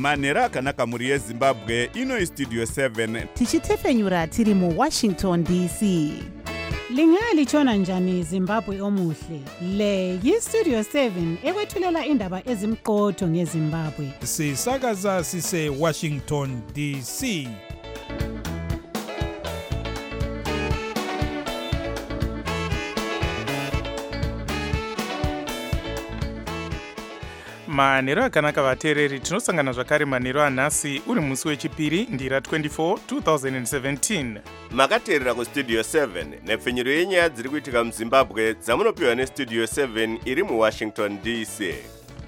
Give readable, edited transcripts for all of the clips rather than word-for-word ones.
manhero akanaka mhuri yezimbabwe. Ino istudio 7 tichitefenyura tiri muWashington DC. Lingalitshona njani Zimbabwe omuhle? Le yiStudio 7 ekwethulela indaba ezimqotho ngeZimbabwe. Sisakaza sise Washington DC. manhero akanaka vateereri, tinosangana zvakare manhero anhasi uri musi wechipiri ndira 24 2017. makateerera kustudio 7 nepfenyuro yenyaya dziri kuitika muzimbabwe dzamunopiwa nestudio 7 iri muwashington DC.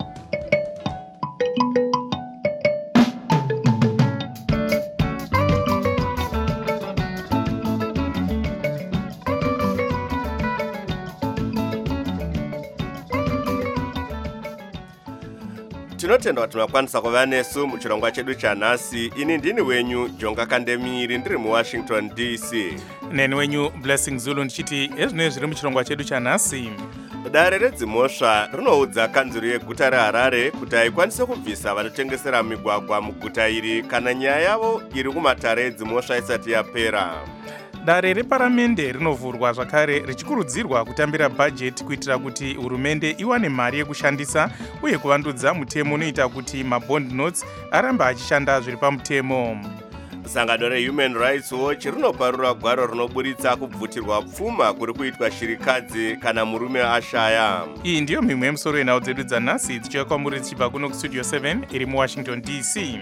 tinotenda kuti makwanisa kuva nesu muchirongwa chedu chanhasi. Ini ndini wenyu Jonga Kandemiri ndiri muwashington DC. Neni wenyu Blessing Zulu ndichiti ezvinoi zviri muchirongwa chedu chanhasi. Dare redzimhosva rinoudza kanzuru yeguta reHarare kuti haikwanise kubvisa vanotengesera migwagwa muguta iri kana nyaya yavo iri kumatare edzimhosva isati yapera. Dare reparamende rinovhurwa zvakare richikurudzirwa kutambira bhajeti kuitira kuti hurumende iwane mari yekushandisa uye kuvandudza mutemo unoita kuti mabond notes arambe achishanda zviri pamutemo. Sangano reHuman Rights Watch rinoparura gwaro rinoburitsa kubvutirwa pfuma kuri kuitwa shirikadzi kana murume ashaya. Iyi ndiyo mimwe yemusoro yenhau dzedu dzanhasi dzichiuya kwamuri dzichibva kuno kustudio 7 iri muWashington DC.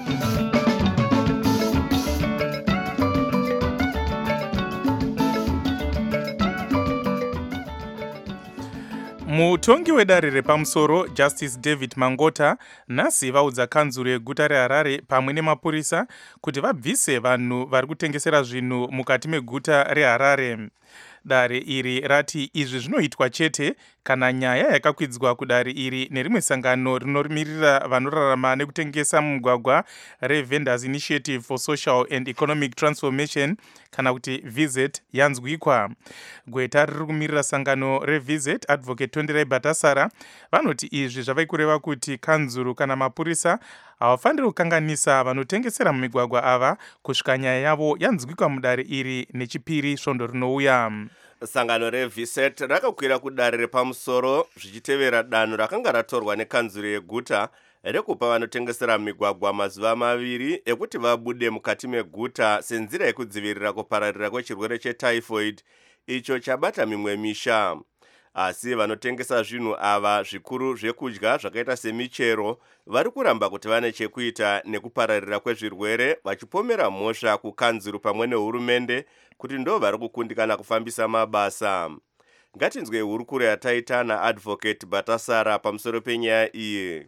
Mutongi wedare repamusoro Justice David Mangota nhasi vaudza kanzuru yeguta reHarare pamwe nemapurisa kuti vabvise vanhu vari kutengesera zvinhu mukati meguta reHarare. Dare iri rati izvi zvinoitwa chete kana nyaya yakakwidzwa kudare iri nerimwe sangano rinomirira vanorarama nekutengesa mumugwagwa reVendors Initiative for Social and Economic Transformation kana kuti VISET yanzwikwa. Gweta riri kumirira sangano reVISET Advocate Tondirai Bhatasara vanoti izvi zvava kureva kuti kanzuru kana mapurisa havafaniri kukanganisa vanotengesera mumigwagwa ava kusvika nyaya yavo yanzwikwa mudare iri nechipiri svondo rinouya. Sangano reVISET rakakwira kudare repamusoro zvichitevera danho rakanga ratorwa nekanzuru yeguta rekupa vanotengesera migwagwa mazuva 2 ekuti vabude mukati meguta senzira yekudzivirira kupararira kwechirwere chetyphoid icho chabata mimwe misha. Asi vanotengesa zvinhu ava zvikuru zvekudya zvakaita semichero vari kuramba kuti vane chekuita nekupararira kwezvirwere vachipomera mhosva kukanzuru pamwe nehurumende kuti ndo vari kukundikana kufambisa mabasa. Ngatinzwe hurukuro yataita naAdvocate Bhatasara pamusoro penyaya iyi.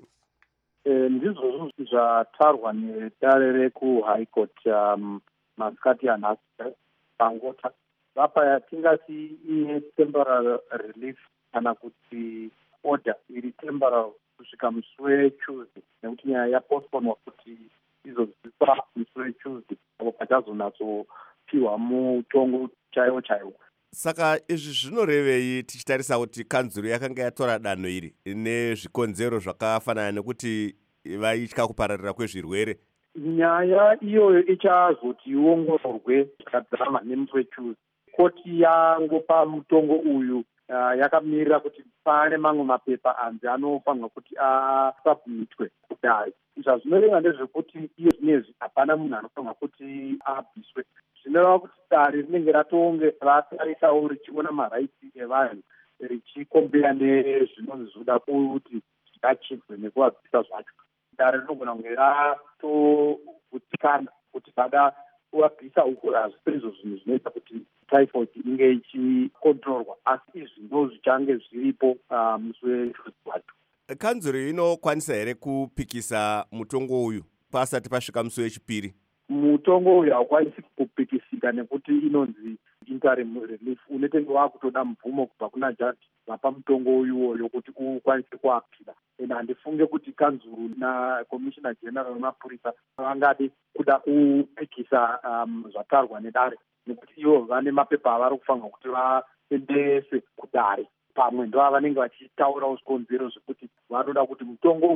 Ndizvo zvatarwa nedare rekuHigh Court masikati anhasi Mangota vapa yatingati iye temporary relief kana kuti order iri temporary kusvika musi weTuesday nekuti nyaya yapostponwa kuti izozipa musi weTuesday apo pachazonatsopiwa mutongo chaiwo chaiwo. Saka izvi zvinorevei tichitarisa kuti kanzuru yakanga yatora danho iri nezvikonzero zvakafanana nekuti vaitya kupararira kwezvirwere? Nyaya iyoyo ichazoti iongororwe zvakadzama nemusi weTuesday. Koti yangopa mutongo uyu yakamirira kuti pane mamwe mapepa anzi anofanirwa kuti asubmitwe kudare. Zvazvinoreva ndezvekuti iyo zvinezvi hapana munhu anofanirwa kuti abviswe. Zvinoreva kuti dare rinenge ratonge ratarisawo richiona maraiti evanhu richikombera nezvinonzi zvoda kuti zvingachedzwe nekuvabvisa zvacho. Dare rinogona kunge ratogutsikana kuti pada kuvabvisa uku hazvipe izvo zvinhu zvinoita kuti typhoid inge ichikontrolwa, asi izvi ndo zvichange zviripo musi weTuesday wacho. Kanzuru inokwanisa here kupikisa mutongo uyu pasati pasvika musi wechipiri? Mutongo uyu haukwanisi kupikisika nekuti inonzi interim relief. Unotenge wakutoda mvumo kubva kuna jaji vapa mutongo uyuwoyo kuti ukwanise kuapira. Handifunge kuti kanzuru naCommissioner General wemapurisa vangade kuda kupikisa zvatarwa nedare nekuti ivo vane mapepa avari kufanirwa kuti vaendese kudare. Pamwe ndo vanenge vachitaurawo zvikonzero zvekuti vanoda kuti mutongo uyu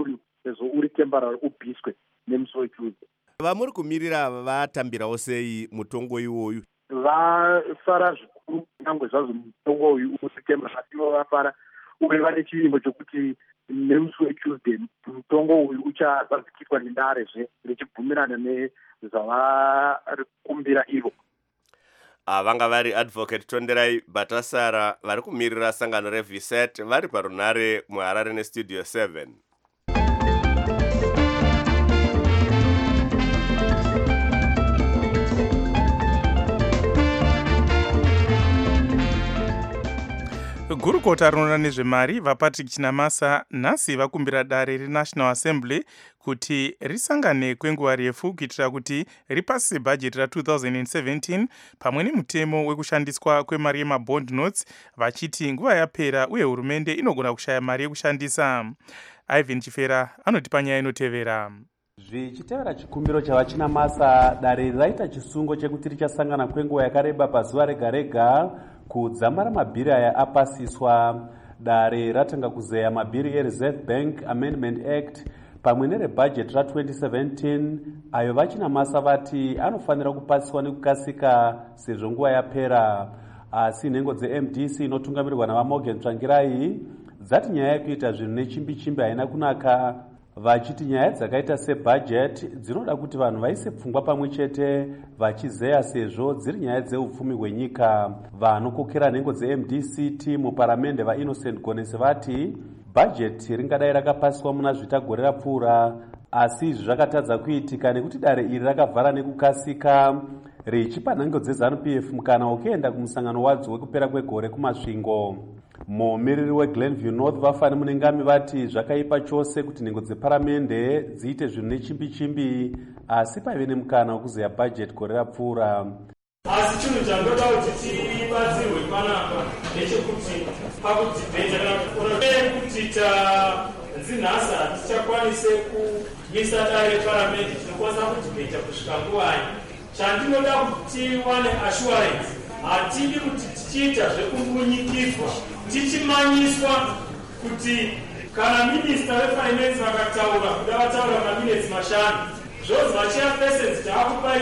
sezvo uri temporary ubviswe nemusi wetuesday. Vamuri kumirira vatambirawo sei mutongo iwoyu? Vafara zvikuru nyangwe zvazvo mutongo uyu uri temporary, ivo vafara uye vane chivimbo chokuti nemusi wetuesday mutongo uyu uchazadzikiswa nendarezve richibvumirana nezvavari kumbira ivo. Vanga vari Advocate Tonderai Batasara vari kumirira sangano reVSET vari parunare muHarare neStudio 7. Gurukota rinoona nezvemari vaPatrick Chinamasa nhasi vakumbira dare reNational Assembly kuti risangane kwenguva refu kuitira kuti ripasise bhajeti ra2017 pamwe nemutemo wekushandiswa kwemari yemabond notes, vachiti nguva yapera uye hurumende inogona kushaya mari yekushandisa. Ivan Chifera anotipa nyaya inotevera. Zvichitevera chikumbiro chavachinamasa, dare raita chisungo chekuti richasangana kwenguva yakareba pazuva rega rega kudzamara mabhiri aya apasiswa. Dare ratanga kuzeya mabhiri eReserve Bank Amendment Act pamwe nerebhajeti ra2017 ayo vachinamasa vati anofanira kupasiswa nekukasika sezvo nguva yapera. Asi nhengo dzeMDC inotungamirirwa navaMorgan Tsvangirai dzati nyaya yekuita zvinhu nechimbi-chimbi haina kunaka, vachiti nyaya dzakaita sebhajeti dzinoda kuti vanhu vaise pfungwa pamwe chete vachizeya sezvo dziri nyaya dzeupfumi hwenyika. Vanokokera nhengo dzeMDCT muparamende vaInnocent Gonese vati bhajeti ringadai rakapasiswa muna zvitagore rapfuura, asi izvi zvakatadza kuitika nekuti dare iri rakavhara nekukasika richipa nhengo dzeZANU-PF mukana wokuenda kumusangano wadzo wekupera kwegore kumasvingo. Mumiriri weGlenview North vafani munengami vati zvakaipa chose kuti nhengo dzeparamende dziite zvinhu nechimbi-chimbi asi paive nemukana wekuzeya bhajeti gore rapfuura. Asi chinhu chandoda kuti tibatsirwe panapa nechekuti pakudhibheta kana kuti tanzinhasa hatichakwanise kuisa dare paramende tinokwanisa kudhibheta kusvika nguwai. Chandinoda kuti tiwane assurance, hatidi kuti tichiita zvekumbunyikidzwa tichimanyiswa kuti kana minista wefinance vakataura kuda vataura maminutes mashanu zvozi vachairpesons taakupai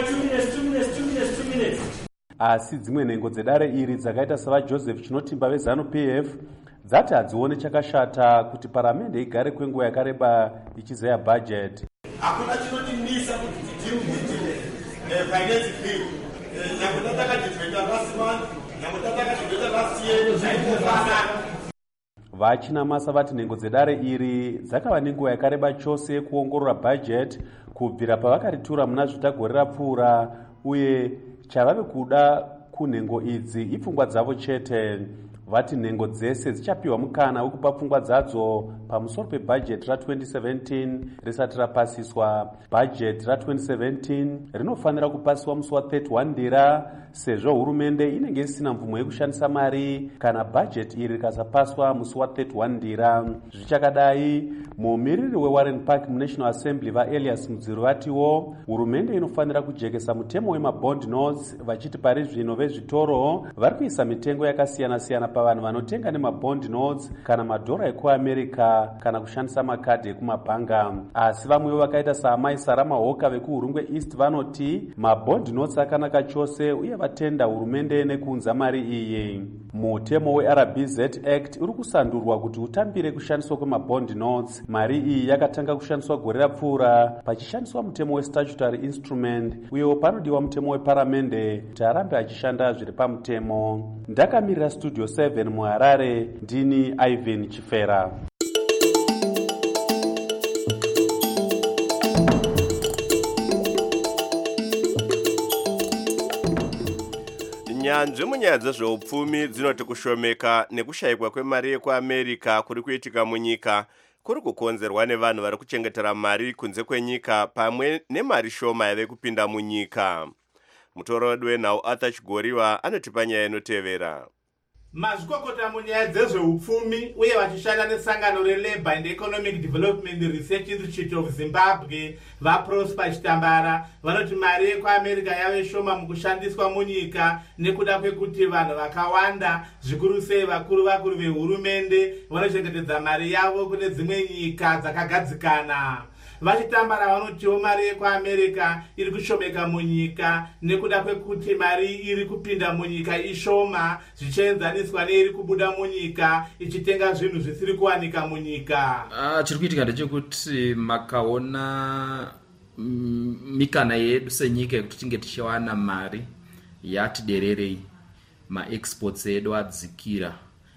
2 minutes. Asi dzimwe nhengo dzedare iri dzakaita savaJoseph Chinotimba veZANU-PF dzati hadzione chakashata kuti paramende igare kwenguva yakareba ichizeya bhajeti. Hakuna chinotimisa kuti tidirbhiti finance bill yakutataka dibheta last month yakutataka dibheta last year zvaimbofanana. Vachinamasa vati nhengo dzedare iri dzakava nenguva yakareba chose kuongorora bhajeti kubvira pavakaritura muna zvitagore rapfuura, uye chavave kuda kunhengo idzi ipfungwa dzavo chete. Vati nhengo dzese dzichapiwa mukana wekupa pfungwa dzadzo pamusoro pebhajeti ra2017 risati rapasiswa. Bhajeti ra2017 rinofanira kupasiswa musi wa31 Ndira sezvo hurumende inenge isina mvumo yekushandisa mari kana bhajeti iri rikasapaswa musi wa31 Ndira. Zvichakadai, mumiriri weWarren Park muNational Assembly vaElias Mudziru vatiwo hurumende inofanira kujekesa mutemo wemabond notes, vachiti pari zvino vezvitoro vari kuisa mitengo yakasiyana-siyana pavanhu vanotenga nemabond notes kana madhora ekuAmerica kana kushandisa makadhi ekumabhanga. Asi vamwewo vakaita saamai Sarama Hoka vekuHurungwe East vanoti mabond notes akanaka chose uye vatenda hurumende nekuunza mari iyi. Mutemo weRBZ Act uri kusandurwa kuti utambire kushandiswa kwemabond notes. Mari iyi yakatanga kushandiswa gore rapfuura pachishandiswa mutemo westatutory instrument, uyewo panodiwa mutemo weparamende kuti arambe achishanda zviri pamutemo. Ndakamirira Studio 7 muHarare, ndini Ivan Chifera. Nyanzvi munyaya dzezveupfumi dzinoti kushomeka nekushayikwa kwemari yekuAmerica kuri kuitika munyika kuri kukonzerwa nevanhu vari kuchengetera mari kunze kwenyika pamwe nemari shoma yave kupinda munyika. Mutorodi wenhau Arthur Chigoriwa anotipa nyaya inotevera. mazvikokota munyaya dzezveupfumi uye vachishanda nesangano relabour and economic development research institute of zimbabwe vaprosper chitambara vanoti mari yekuamerica yave shoma mukushandiswa munyika nekuda kwekuti vanhu vakawanda zvikuru sei vakuru vehurumende vanochengetedza mari yavo kune dzimwe nyika dzakagadzikana. Vachitambara vanotiwo mari yekuamerica iri kushomeka munyika nekuda kwekuti mari iri kupinda munyika ishoma zvichienzaniswa neiri kubuda munyika ichitenga zvinhu zvisiri kuwanika munyika. Chiri kuitika ndechekuti makaona mikana yedu senyika yekuti tinge tichiwana mari yati dererei, maexports edu adzikira,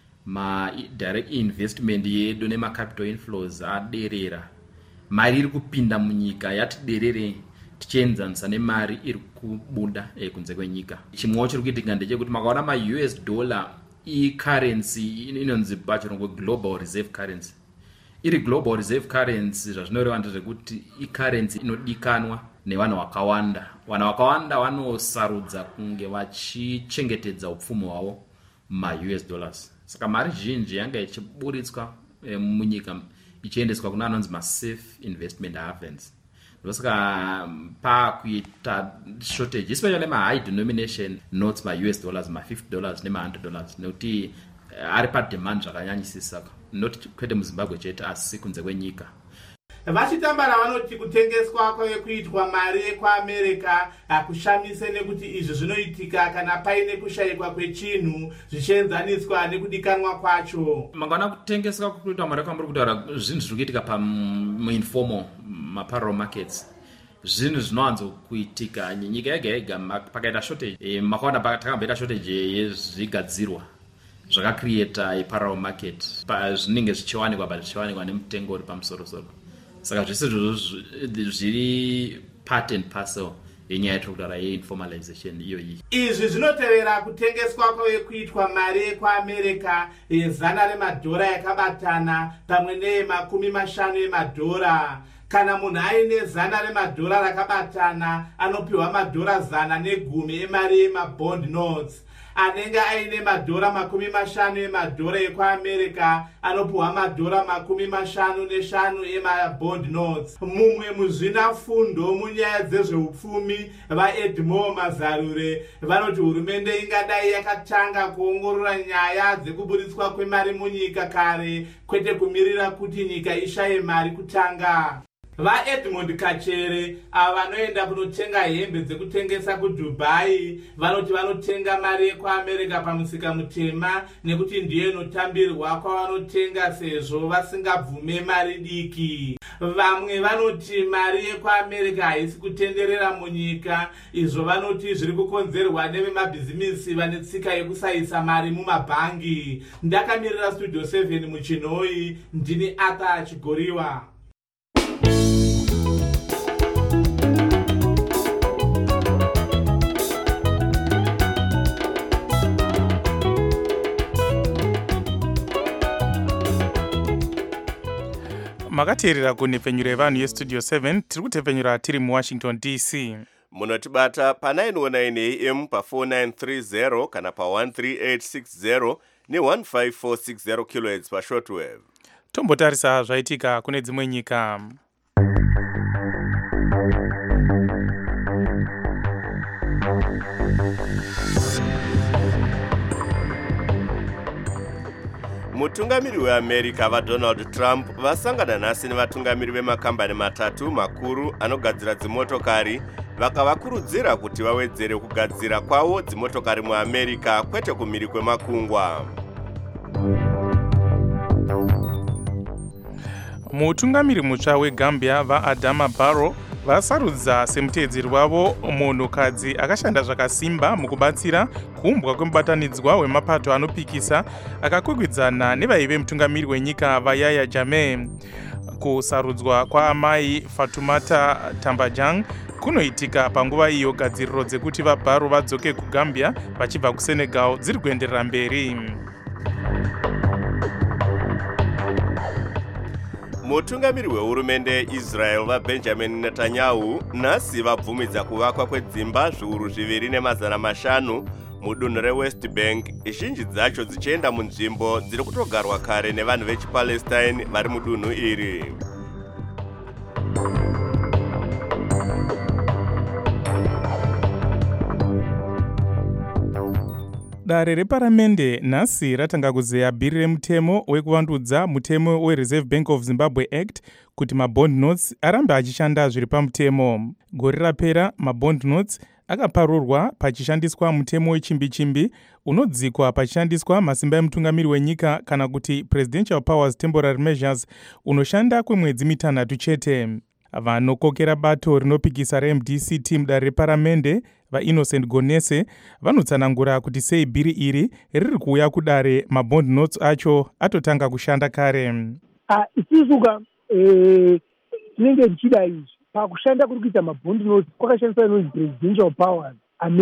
madirect investment yedu nemacapital inflows aderera, mari iri kupinda munyika yati derere tichienzanisa nemari iri kubuda kunze kwenyika. Chimwewo chiri kuitika ndechekuti makaona ma-US dollar i-currency inonzi pachirungu global reserve currency. Iri global reserve currency zvazvinoreva ndezvekuti i-currency inodikanwa nevanhu vakawanda. Vanhu vakawanda vanosarudza kunge vachichengetedza upfumi hwavo ma-US dollars. Saka mari zhinji yanga ichiburitswa munyika ichiendeswa kuna anonzi ma-safe investment havens. Ndosaka pakuita shortage, especially ma-high denomination notes, ma-US dollars, ma-$50 nema-$100, nekuti ari pa-demand zvakanyanyisisa, not kwete muZimbabwe chete asi kunze kwenyika. Vachitambara vanoti kutengeswa kwekuitwa mari yekuamerica hakushamise nekuti izvi zvinoitika kana paine kushayikwa kwechinhu zvichienzaniswa nekudikanwa kwacho. Makaona kutengeswa kwekuitwa mari kwamuri kutaura zvinhu zviri kuitika pamuinformal maparallel markets, zvinhu zvinowanzo kuitika nyika yega yega pakaita shortage. Makaona takamboita shortage yezvigadzirwa zvakacreata parallel market, zvinenge zvichiwanikwa zvichiwanikwa nemutengo uri pamusoro-soro. Saka zvese zviri part and parcel yenyaya yatokutaura yeinformalization iyoyi. Izvi zvinotevera kutengeswa kwekuitwa mari yekuamerica $100 yakabatana pamwe ne50 emadhora. Kana munhu aine $100 rakabatana anopiwa $110 negumi emari yemabond notes. Anenge aine $50 emadhora ekuamerica anopiwa $55 emabond notes. Mumwe muzvinafundo munyaya dzezveupfumi vaEdmore Mazarure vanoti hurumende ingadai yakatanga kuongorora nyaya dzekuburitswa kwemari munyika kare kwete kumirira kuti nyika ishaye mari kutanga. VaEdmond Kachere ava vanoenda kunotenga hembe dzekutengesa kuDubai vanoti vanotenga mari yekuamerica pamusika mutema nekuti ndiyo inotambirwa kwavanotenga sezvo vasingabvume mari diki. Vamwe vanoti mari yekuamerica haisi kutenderera munyika, izvo vanoti zviri kukonzerwa nevemabhizimisi vane tsika yekusaisa mari mumabhangi. Ndakamirira Studio 7 muChinoi, ndini Arthur Chigoriwa. Makateerera kunhepfenyuro yevanhu yestudio 7 tiri kutepfenyura tiri muWashington DC. Munotibata pa 919 AM pa 4930 kana pa 13860 ne 15460 kHz pa shortwave. Tombotarisa zvaitika kune dzimwe nyika. Mutungamiri weAmerica vaDonald Trump vasangana nhasi nevatungamiri vemakambani matatu makuru anogadzira dzimotokari vakavakurudzira kuti vawedzere kugadzira kwavo dzimotokari muAmerica kwete kumhiri kwemakungwa. Mutungamiri mutsva weGambia vaAdama Barrow vasarudza semuteedzeri wavo munhukadzi akashanda zvakasimba mukubatsira kuumbwa kwemubatanidzwa wemapato anopikisa akakwikwidzana nevaive mutungamiri wenyika vaYahya Jammeh. Kusarudzwa kwaamai Fatumata Tambajang kunoitika panguva iyo gadziriro dzekuti vaBarrow vadzoke kuGambia vachibva kuSenegal dziri kuenderera mberi. Mutungamiri wehurumende yeIsrael vaBenjamin Netanyahu nhasi vabvumidza kuvakwa kwedzimba zviuru 2,500 mudunhu rewest bank, zhinji dzacho dzichienda munzvimbo dziri kutogarwa kare nevanhu vechipalestine vari mudunhu iri. Dare reparamende nhasi ratanga kuzeya bhiri remutemo wekuvandudza mutemo weReserve Bank of Zimbabwe Act kuti mabond notes arambe achishanda zviri pamutemo. Gore rapera mabond notes akaparurwa pachishandiswa mutemo wechimbi-chimbi unodzikwa pachishandiswa masimba emutungamiri wenyika kana kuti Presidential Powers Temporary Measures unoshanda kwemwedzi mitanhatu chete. Vanokokera bato rinopikisa reMDC mudare reparamende vaInnocent Gonese vanotsanangura kuti sei bhiri iri riri kuuya kudare mabond notes acho atotanga kushanda kare. Isisuka tinenge tichida izvi pakushanda kuri kuita mabond notes kwakashandiswa inonzi Presidential Powers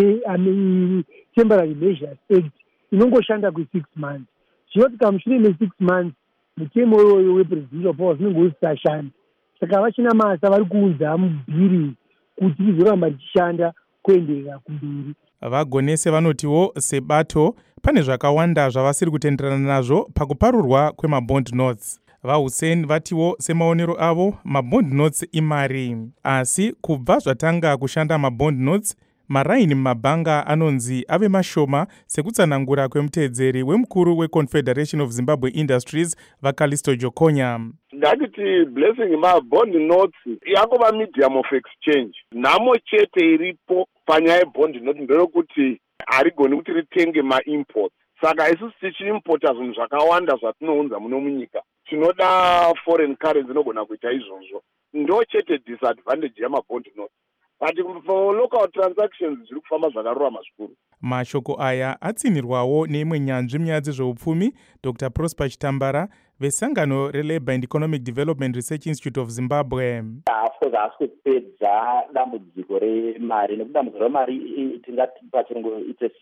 Temporary Measures Act inongoshanda kwe6 months. Zvinoti kamushure me6 months mutemo iwoyo wePresidential Powers unenge usisashanda. Saka vachina masa vari kuudza mubhiri kuti rizoramba richishanda kuenderera kumberi. Vagonese vanotiwo sebato pane zvakawanda zvavasiri kutenderana nazvo pakuparurwa kwemabond notes. VaHussein vatiwo semaonero avo mabond notes imari, asi kubva zvatanga kushanda mabond notes maraini mumabhanga anonzi ave mashoma sekutsanangura kwemutedzeri wemukuru weConfederation of Zimbabwe Industries vaCallisto Jokonya. Ndakiti blessing mabond notes yakova medium of exchange. Nhamo chete iripo panyaya yebond note ndeyokuti harigoni kuti ritenge maimports. Saka isusu tichiimporta zvinhu zvakawanda zvatinounza muno munyika. Tinoda foreign currency inogona kuita izvozvo. Ndo chete disadvantage yamabond notes. But for local transactions zviri kufamba zvakarurama zvikuru. Mashoko aya atsinirwawo neimwe nyanzvi munyaya dzezveupfumi Dr. Prosper Chitambara vesangano reLabour and Economic Development Research Institute of Zimbabwe. Haasi kupedza dambudziko remari nekuti dambudziko remari tingati pachirungu it's a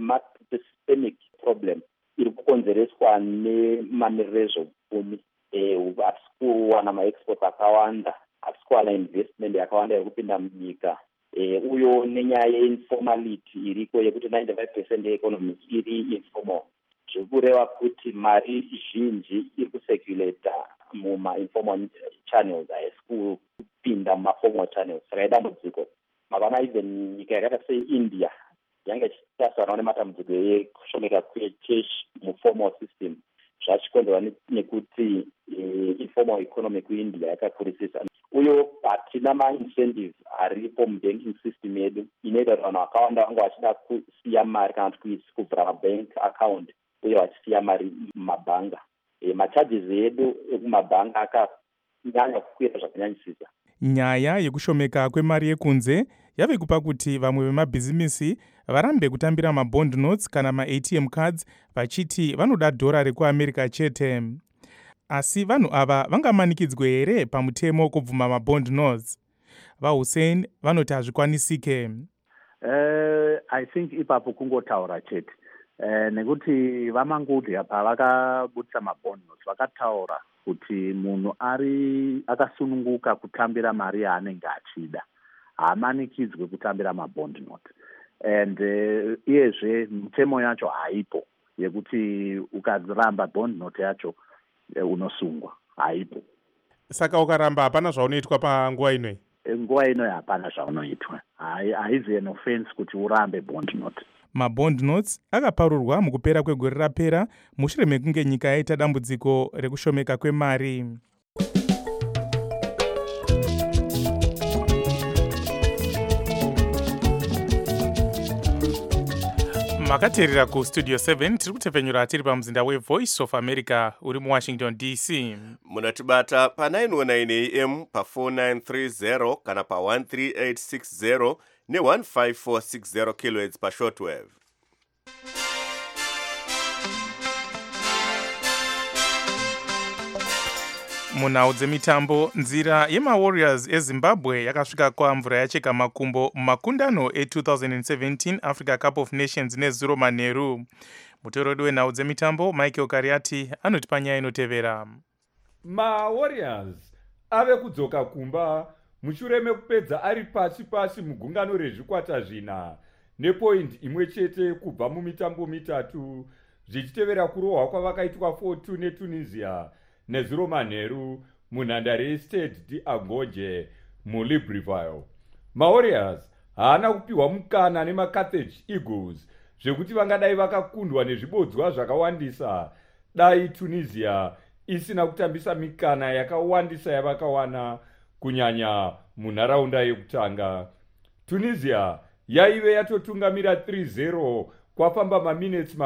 systemic problem iri kukonzereswa nemamiriro ezveupfumi. Hatisi kuwana maexport akawanda, hatisi kuwana investment yakawanda iri kupinda munyika, uyo nenyaya yeinformality iriko yekuti 95% yeeconomy iri informal. Zviri kureva kuti mari zhinji iri kuseculata muma-informal channels, haisi kupinda muma-formal channels. Saka idambudziko. Mavana even nyika yakaita seIndia yange ichitasana nematambudziko ekushomeka kwechechi muformal system. Zvachikonzerwa nekuti informal economy kuIndia yakakurisisa. Uyo hatina ma-incentives aripo mubanking system yedu inoita kuti vanhu vakawanda vange vachida kusiya mari kana kuti kuvhura mabank account uye vachisiya mari mumabhanga. Macharges edu ekumabhanga akanyanya kukwira zvakanyanyisisa. Nyaya yekushomeka kwemari yekunze yave kupa kuti vamwe vemabhizimisi varambe kutambira mabond notes kana maATM cards vachiti vanoda dhora rekuAmerica chete. Asi vanhu ava vangamanikidzwe here pamutemo kubvuma mabond notes? VaHussein vanoti hazvikwanisike. I think ipapo kungotaura chete. Nekuti vaMangudya pavakabudisa mabond notes vakataura kuti munhu akasununguka kutambira mari yaanenge achida haamanikidzwe kutambira mabond note. And iyezve mutemo yacho haipo yekuti ukaramba bond note yacho unosungwa, haipo. Saka ukaramba hapana zvaunoitwa panguva inoyi? Nguva inoyi hapana zvaunoitwa. Haizi an offense kuti urambe bond note. Mabond notes akaparurwa mukupera kwegore rapera mushure mekunge nyika yaita dambudziko rekushomeka kwemari. Makateerera kustudio 7 tiri kutepfenyura tiri pamuzinda weVoice of America uri muWashington DC. Munatibata pa 919 AM pa 4930 kana pa 13860 ne 15460 kHz pa shortwave. Munhau dzemitambo, nzira yemaWarriors eZimbabwe yakasvika kwamvura yacheka makumbo mumakundano e2017 Africa Cup of Nations nezuro manheru. Muteurodi wenhau dzemitambo Michael Kariati anotipa nyaya inotevera. MaWarriors ave kudzoka kumba mushure mekupedza ari pashi mugungano rezvikwata zvina nepoindi imwe chete kubva mumitambo mitatu, zvichitevera kurohwa kwavakaitwa 4-2 netunisia nezuro manheru munhandare yestade d'Angonje mulibreville. Mawarriors haana kupiwa mukana nemacarthage eagles zvekuti vangadai vakakundwa nezvibodzwa zvakawandisa dai tunisia isina kutambisa mikana yakawandisa yavakawana kunyanya munharaunda yekutanga. Tunisia yaive yatotungamira 3-0 kwafamba maminitsi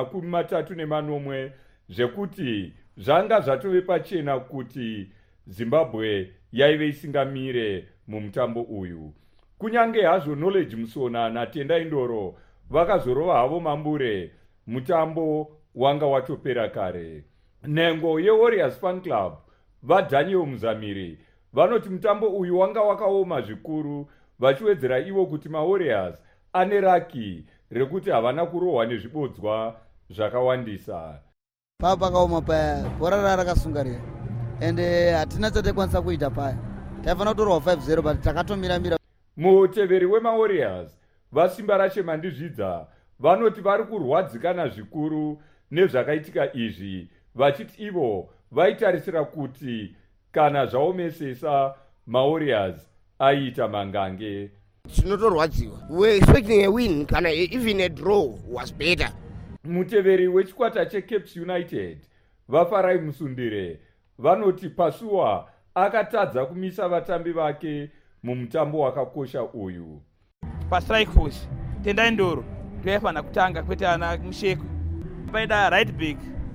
30 zvekuti zvanga zvatove pachena kuti Zimbabwe yaive isingamire mumutambo uyu. Kunyange hazvo Knowledge Musona naTenda Indoro vakazorova havo mambure, mutambo wanga watopera kare. Nhengo yeWarriors Fan Club vaDaniel Muzamiri vanoti mutambo uyu wanga wakaoma zvikuru, vachiwedzera ivo kuti maWarriors ane raki rekuti havana kurohwa nezvibodzwa zvakawandisa. Pakaoma paya, bhora rakasungarira ende hatina chatakwanisa kuita paya. Taifanira kutorwa 5-0 but takatomira. Muteveri wemaWarriors vasimba rache Mandizvidza vanoti vari kurwadzikana zvikuru nezvakaitika izvi, vachiti ivo vaitarisira kuti kana zvaomesesa maWarriors aiita mangange. Tinotorwadziwa. We were expecting a win, kana even a draw was better. Muteveri wechikwata cheCapes United Vafarai Musundire vanoti Pasua akatadza kumisa vatambi vake mumutambo wakakosha uyu. Pastrike force Tenda Indoro toyafana kutanga kwete ana Musheko paida right back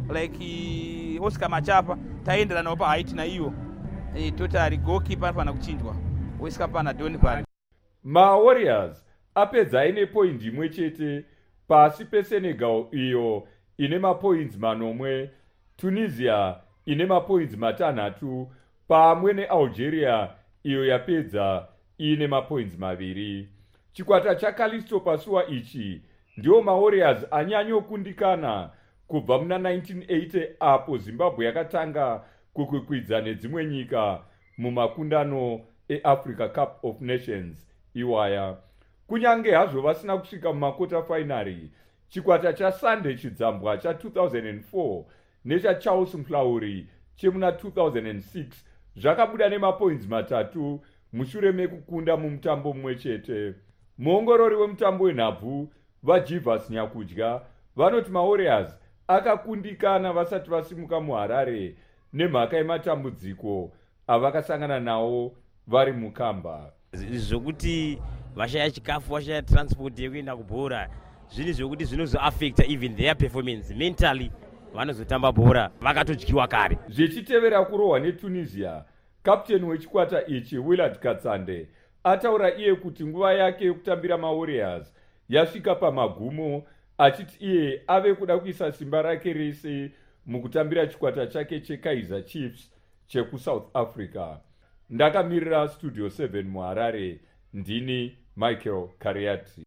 like Oscar Machapa taendera nawo pa height na iyo totally goalkeeper afana kuchinjwa Oscar pana Don Pan. maWarriors apedza ine point imwe chete pasi peSenegal iyo ine mapoints 9, Tunisia ine mapoints 6 pamwe neAlgeria iyo yapedza ine mapoints 2. Chikwata chaKalisto Pasua ichi ndio maWarriors anyanyokundikana kubva muna 1980 apo Zimbabwe yakatanga kukwikwidza nedzimwe nyika mumakundano eAfrica Cup of Nations iwaya. Kunyange hazvo vasina kusvika mumakota finary, chikwata chaSunday Chidzambwa cha2004 nechaCharles Mhlauri chemuna 2006 zvakabuda nemapoints 3 mushure mekukunda mumutambo mumwe chete. Muongorori wemutambo wenhabvu vaJivas Nyakudya vanoti maWarriors akakundikana vasati vasimuka muHarare nemhaka yematambudziko avakasangana nawo vari mukamba. Zvokuti vashaya chikafu, vashaya transport yekuenda kubhora, zvinhu zvokuti zvinozoaffecta even their performance mentally, vanozotamba bhora vakatodyiwa kare. Zvichitevera kurohwa neTunisia, kapteni wechikwata ichi Willard Katsande ataura iye kuti nguva yake yekutambira maWarriors yasvika pamagumo, achiti iye ave kuda kuisa simba rake rese mukutambira chikwata chake cheKaizer Chiefs chekuSouth Africa. Ndakamirira Studio 7 muHarare, ndini Michael Kariati.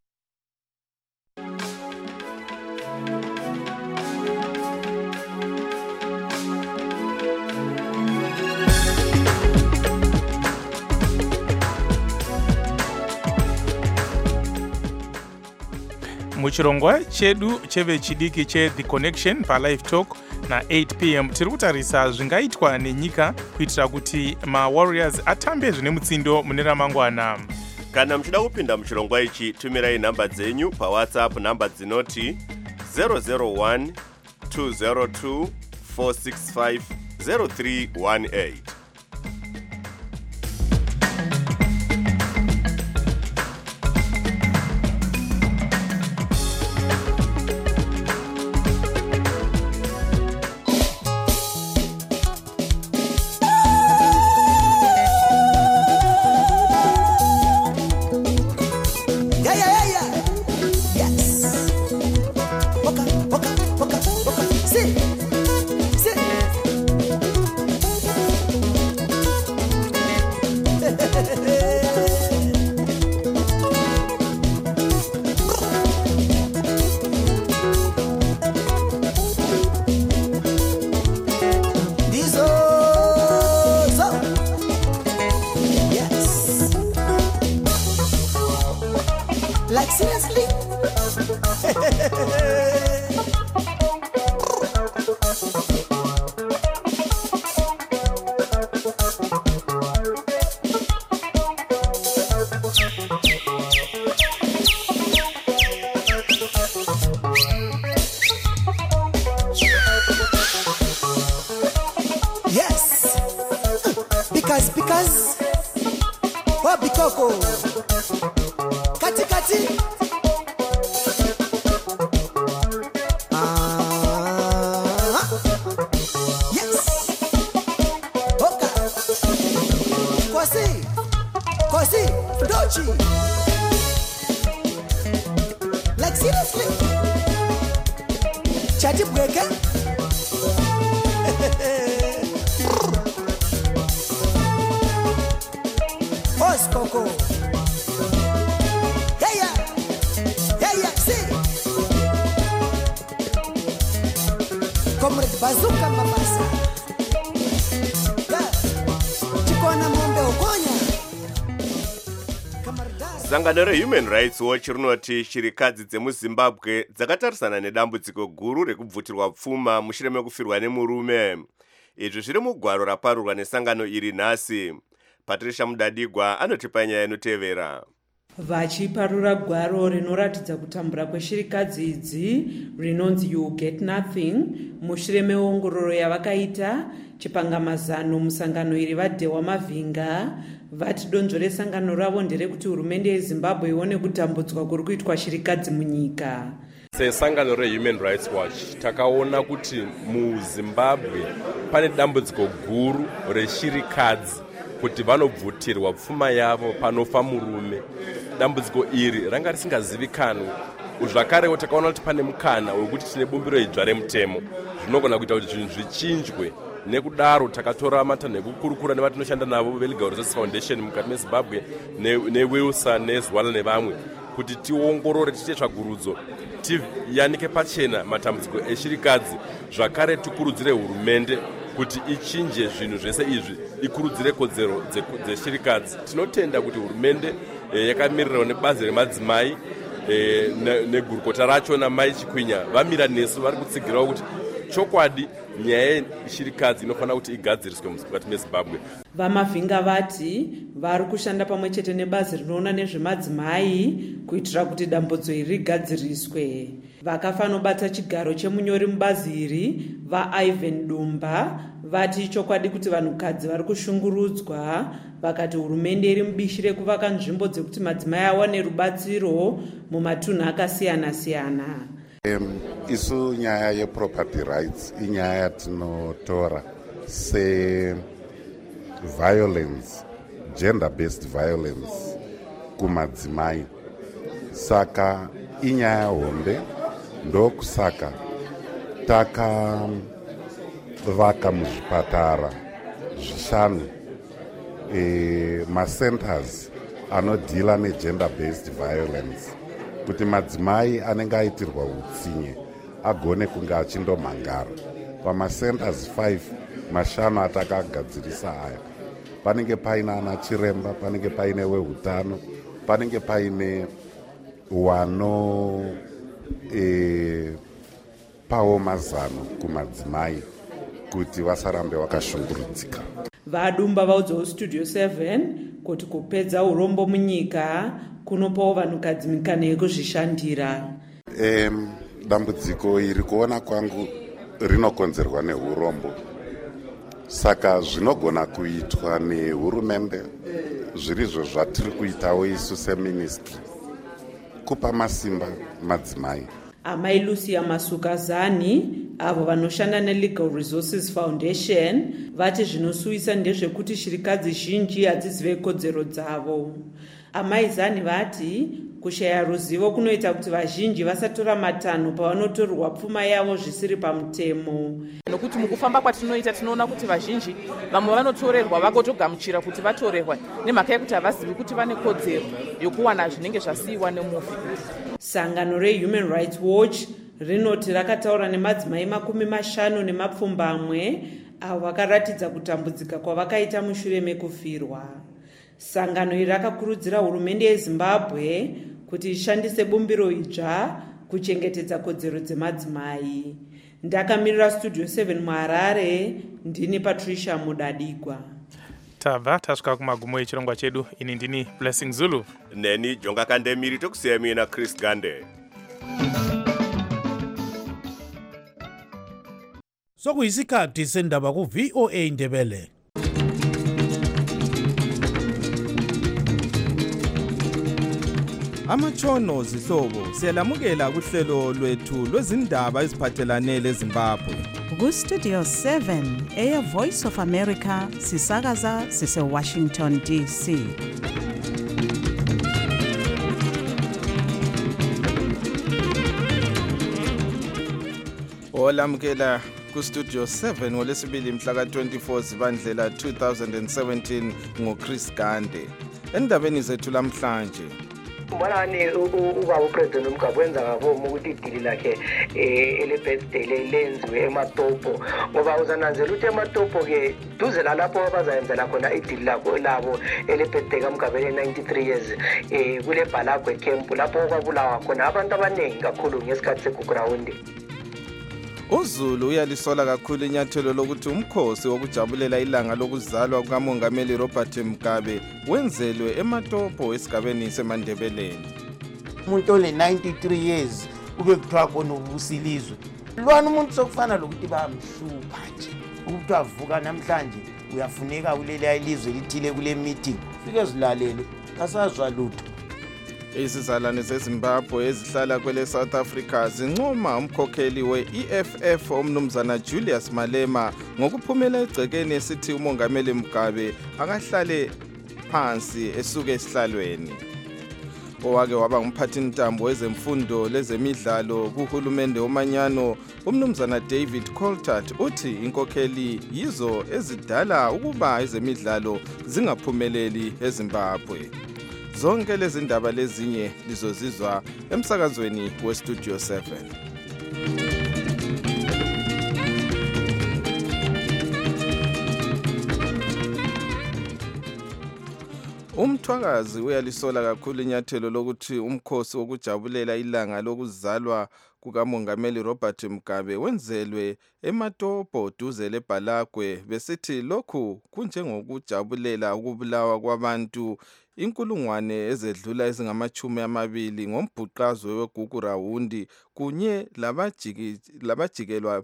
muchirongwa chedu chevechidiki cheThe Connection paLive Talk na8 p.m. tiri kutarisa zvingaitwa nenyika kuitira kuti maWarriors atambe zvine mutsindo mune ramangwana. Kana muchida kupinda muchirongwa ichi, tumirai nhamba dzenyu paWhatsApp, nhamba dzinoti 001 202 465 0318. Like seriously? Coco. Kati kati. Yes. Oka. Kwasi. Dochi. Like seriously. Chatty breaker. Os Coco. Yeah, see. Comrade Bazooka Mabasa. Yeah. Chikona mombe ukonya. Sangano reHuman Rights Watch rinoti shirikadzi dzemuZimbabwe dzakatarisana nedambudziko guru rekubvutirwa pfuma mushure mekufirwa nemurume. Izvi zviri mugwaro raparurwa nesangano iri nhasi. Patricia Mudadigwa anotipa nyaya inotevera. Vachiparura gwaro rinoratidza kutambura kweshirikadzi idzi rinonzi You Get Nothing mushure meongororo yavakaita chipangamazano musangano iri vadhewa mavhinga vati donzvo resangano ravo nderekuti hurumende yeZimbabwe ione kutambudzwa kuri kuitwa shirikadzi munyika. Sesangano reHuman Rights Watch takaona kuti muZimbabwe pane dambudziko guru reshirikadzi kuti vanobvutirwa pfuma yavo panofa murume. Dambudziko iri ranga risingazivikanwi. Zvakarewo takaona kuti pane mukana wekuti tine bumbiro idzva remutemo zvinogona kuita kuti zvinhu zvichinjwe. Nekudaro takatora matanho ekukurukura nevatinoshanda navo veLegal Resources Foundation mukati meZimbabwe neWilson neZwala nevamwe kuti tiongorore tiite tsvagurudzo tiyanike pachena matambudziko eshirikadzi zvakare tikurudzire hurumende kuti ichinje zvinhu zvese izvi ikurudzire kodzero dzeshirikadzi. Tinotenda kuti hurumende yakamirirawo nebazi remadzimai negurukota racho namai Chikwinya vamira nesu vari kutsigirawo kuti chokwadi nyaya yeshirikadzi inofanira kuti igadziriswe mukati meZimbabwe. Vamavhinga vati vari kushanda pamwe chete nebazi rinoona nezvemadzimai kuitira kuti dambudzo iri rigadziriswe. Vakafanobata chigaro chemunyori mubazi iri vaIvan Dumba vati chokwadi kuti vanhukadzi vari kushungurudzwa vakati hurumende iri mubishi rekuvaka nzvimbo dzekuti madzimai awane rubatsiro mumatunhu akasiyana-siyana. Isu nyaya yeproperty rights inyaya yatinotora violence, gender-based violence kumadzimai. Saka inyaya hombe ndokusaka takavaka muzvipatara zvishanu macenters anodhila negender-based violence kuti madzimai anenge aitirwa utsinye agone kunge achindomhangara. Pamacenters 5 mashanu atakagadzirisa aya panenge paine ana chiremba, panenge paine wehutano, panenge paine pawo mazano kumadzimai kuti vasarambe vakashungurudzika. Vadumba vaudzawo Studio 7 kuti kupedza urombo munyika kunopawo vanhukadzi mikana yekuzvishandira. Dambudziko iri kuona kwangu rinokonzerwa neurombo. Saka zvinogona kuitwa nehurumende zvirizvo zvatiri kuitawo isu seministry kupa masimba madzimai. Amai Lucia Masukazani avo vanoshanda neLegal Resources Foundation vati zvinosuvisa ndezvekuti shirikadzi zhinji hadzizive kodzero dzavo. Amai Zani vati kushaya ruzivo kunoita kuti vazhinji vasatora matanho pavanotorerwa pfuma yavo zvisiri pamutemo. Nokuti mukufamba kwatinoita tinoona kuti vazhinji vamwe vanotorerwa vagotogamuchira kuti vatorerwa nemhaka yekuti havazivi kuti vane kodzero yokuwana zvinenge zvasiyiwa nemufi. Sangano reHuman Rights Watch rinoti rakataura nemadzimai 50 avo vakaratidza kutambudzika kwavakaita mushure mekufirwa. Sangano iri rakakurudzira hurumende yeZimbabwe kuti ishandise bumbiro idzva kuchengetedza kodzero dzemadzimai. Ndakamirira Studio 7 muHarare, ndini Patricia Mudadigwa. Tabva tasvika kumagumo echirongwa chedu. Ini ndini Blessing Zulu. Neni Jonga Kandemiri tokusiya mina Chris Gande. Sokuyisikhathi sendaba ku-VOA Ndebele. Amatshono zihlobo siyalamukela kuhlelo lwethu lwezindaba eziphathelane leZimbabwe. Ku-Studio 7 Air Voice of America sisakaza sise-Washington DC. Olamukela ku-Studio 7 ngolesibili mhla ka-24 Zibandlela 2017 ngoChris Gande. Endabeni zethu lamhlanje. Mbonani ubaba uPresident uMgabe wenza ngabomu ukuthi idili lakhe ele-birthday lenziwe eMatopo ngoba uzananzela ukuthi eMatopo ke duze lapho abazayenzela khona idili labo ele-birthday kaMgabe le-93 years kule Balagwe camp lapho kwabulawa khona abantu abaningi kakhulu ngesikhathi segurawundi. uZulu uyalisola kakhulu inyathelo lokuthi umkhosi wokujabulela ilanga lokuzalwa kukaMongameli Robert Mugabe wenzelwe eMatopo esigabeni seMandebeleni. Umuntu ole-93 years kube kuthiwa khona ubusilizwe lwana umuntu sokufana lokuthi bayamhlupha nje ukuthi avuka namhlanje uyafuneka kuleli ilizwe lithile kule meeting fike zilalele kasazwa lutho. Izizalwane zeZimbabwe ezihlala kwele South Africa zincoma umkhokheli we-EFF omnumzana Julius Malema ngokuphumela egcekeni esithi uMongameli Mugabe akahlale phansi esuke esihlalweni. Owake waba ngumphathintambo wezemfundo lezemidlalo kuhulumende omanyano umnumzana David Coltart uthi inkokheli yizo ezidala ukuba ezemidlalo zingaphumeleli eZimbabwe. Zonke lezi ndaba lezinye lizozizwa emsakazweni weStudio 7. Umthwakazi uyalisola kakhulu inyathelo lokuthi umkhosi wokujabulela ilanga lokuzalwa kukaMongameli Robert Mugabe wenzelwe eMatopo duze leBalagwe besithi lokhu kunjengokujabulela ukubulawa kwabantu inkulungwane ezedlula ezingama-20 ngombhuqazwe weGugu Rawundi kunye labajikelwa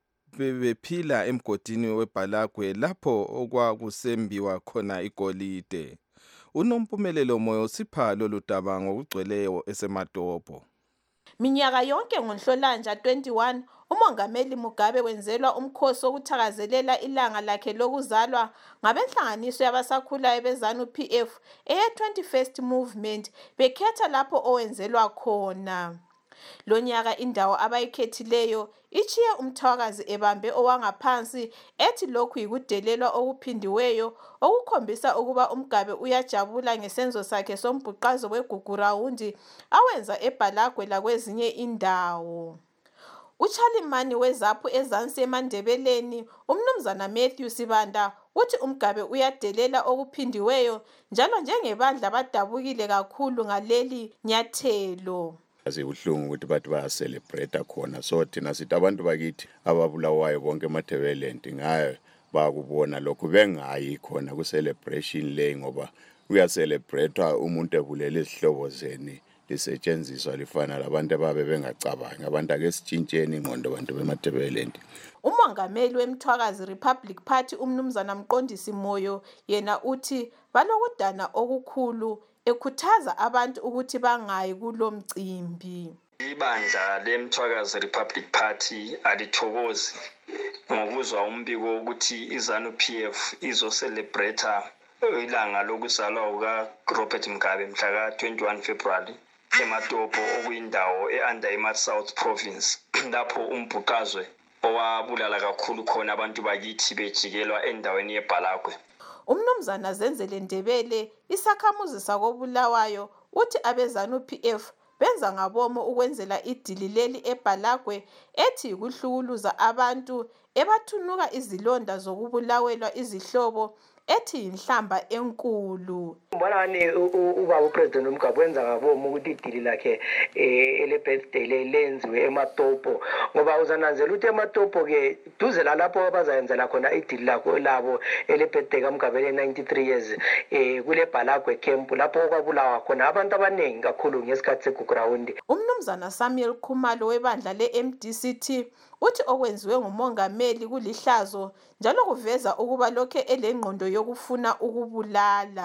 bephila emgodini weBalagwe lapho okwakusembiwa khona igolide. Unompumelelo Moyo sipha lolu daba ngokugcweleyo eseMatopo. Minyaka yonke ngoNhlolanja 21 uMongameli Mugabe wenzelwa umkhosi wokuthakazelela ilanga lakhe lokuzalwa ngabenhlanganiso yabasakhulayo beZANU-PF eye-21st Movement bekhetha lapho owenzelwa khona. Lonyaka indawo abayikhethileyo ichiye umthwakazi ebambe owangaphansi ethi lokhu yikudelelwa okuphindiweyo okukhombisa ukuba uMgabe uyajabula ngesenzo sakhe sombhuqazo weGugu Rawundi awenza eBalagwe lakwezinye indawo. uChalimani wezaphu ezansi eMandebeleni umnumzana Matthew Sibanda uthi uMgabe uyadelela okuphindiweyo njalo njengebandla badabukile kakhulu ngaleli nyathelo. Ubuhlungu ukuthi bathi bayacelebrate khona so thina sithi abantu bakithi ababulawayo bonke eMandebeleni ngayo bakubona lokhu bengayi khona ku celebration le ngoba uyacelebrate umuntu ebulele izihlobo zeni lisetshenziswa lifana labantu ababe bengacabangi abantu ake sitshintsheni ingqondo abantu beMandebeleni. Umongameli wemthwakazi Republic Party umnumzana Mqondisi Moyo yena uthi balokudana okukhulu ekhuthaza abantu ukuthi bangayi kulo mcimbi. Ibandla lemthwakazi Republic Party alithokozi ngokuzwa umbiko ukuthi iZANU-PF izocelebrate ilanga lokuzalwa kukaRobert Mugabe mhla ka-21 February eMatopo okuyindawo e-Under South Province lapho umbhuqazwe owabulala kakhulu khona abantu bakithi bejikelwa endaweni yeBalagwe. Umnumzana Zenzele Ndebele isakhamuzi sakobulawayo uthi abeZANU-PF benza ngabomo ukwenzela idili leli eBalagwe ethi ukuhlukuluza abantu ebathunuka izilonda zokubulawelwa izihlobo ethi inhlamba enkulu. Mbonani ubaba uPresident uMgabe wenza ngabomu ukuthi idili lakhe ele-birthday lenziwe eMatopo ngoba uzananzela ukuthi eMatopo ke duze lapho abazayenzela khona idili labo ele-birthday kaMgabe le-93 years kule Balagwe camp lapho kwabulawa khona abantu abaningi kakhulu ngesikhathi segugu rawundi. Umnumzana Samuel Khumalo webandla le-MDCT uthi okwenziwe ngumongameli kulihlazo njalo kuveza ukuba lokho elengqondo yokufuna ukubulala.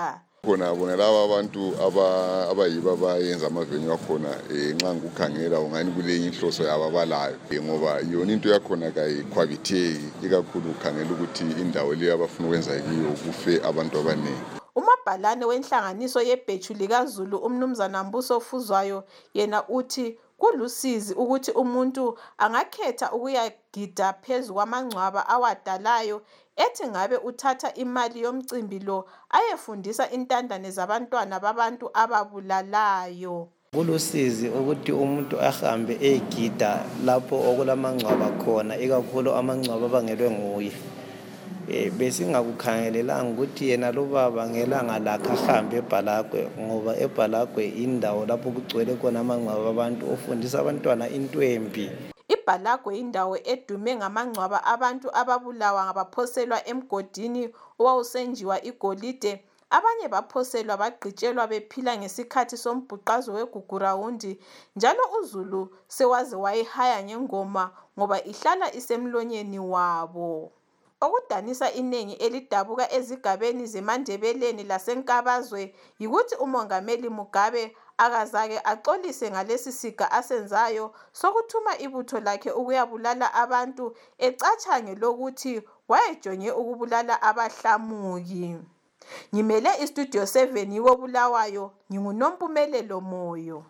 khona bona laba abantu abayiba abayenza amavenue akhona nxa ngikukhangela ungani kulenye inhloso yababalayo ngoba yona into yakhona kayikhwabitheki ikakhulu ukhangela ukuthi indawo leyo abafuna ukwenza kiyo kufe abantu abaningi. Umabhalane wenhlanganiso yebhethu likaZulu umnumzana Mbuso Fuzwayo yena uthi kulusizi ukuthi umuntu angakhetha ukuyagida phezu kwamangcwaba awadalayo ethi ngabe uthatha imali yomcimbi lo ayefundisa intandane zabantwana babantu ababulalayo. Kulusizi ukuthi umuntu ahambe egida lapho okulamangcwaba khona ikakhulu amangcwaba abangelwe nguye. Besingakukhangelelanga ukuthi yena lo baba ngelanga lakhe ahambe eBhalagwe ngoba eBhalagwe indawo lapho kugcwele khona amangcwaba abantu ofundisa abantwana intwembi. iBhalagwe indawo edume ngamangcwaba abantu ababulawa ngabaphoselwa emgodini owawusenjiwa igolide, abanye baphoselwa bagqitshelwa bephila ngesikhathi sombhuqazo weGugurawundi, njalo uZulu sewaze wayihaya ngengoma ngoba ihlala isemlonyeni wabo. Okudanisa inengi elidabuka ezigabeni zeMandebeleni laseNkabazwe yikuthi uMongameli Mugabe akazake axolise ngalesi siga asenzayo sokuthuma ibutho lakhe ukuyabulala abantu ecatsha ngelokuthi wayejonge ukubulala abahlamuki. Ngimele iStudio 7 yiko Bulawayo, nginguNompumelelo Moyo.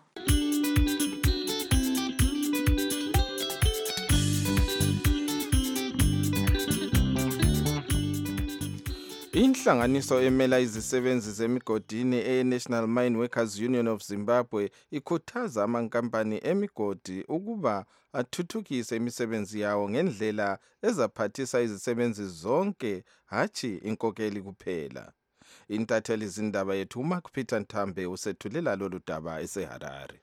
Inhlanganiso emela izisebenzi zemigodini e-National Mine Workers Union of Zimbabwe ikhuthaza amankampani emigodi ukuba athuthukise imisebenzi yawo ngendlela ezaphathisa izisebenzi zonke, hatshi inkokeli kuphela. Intatheli zindaba yethu uMark Peter Ntambe usethulela lolu daba eseHarare.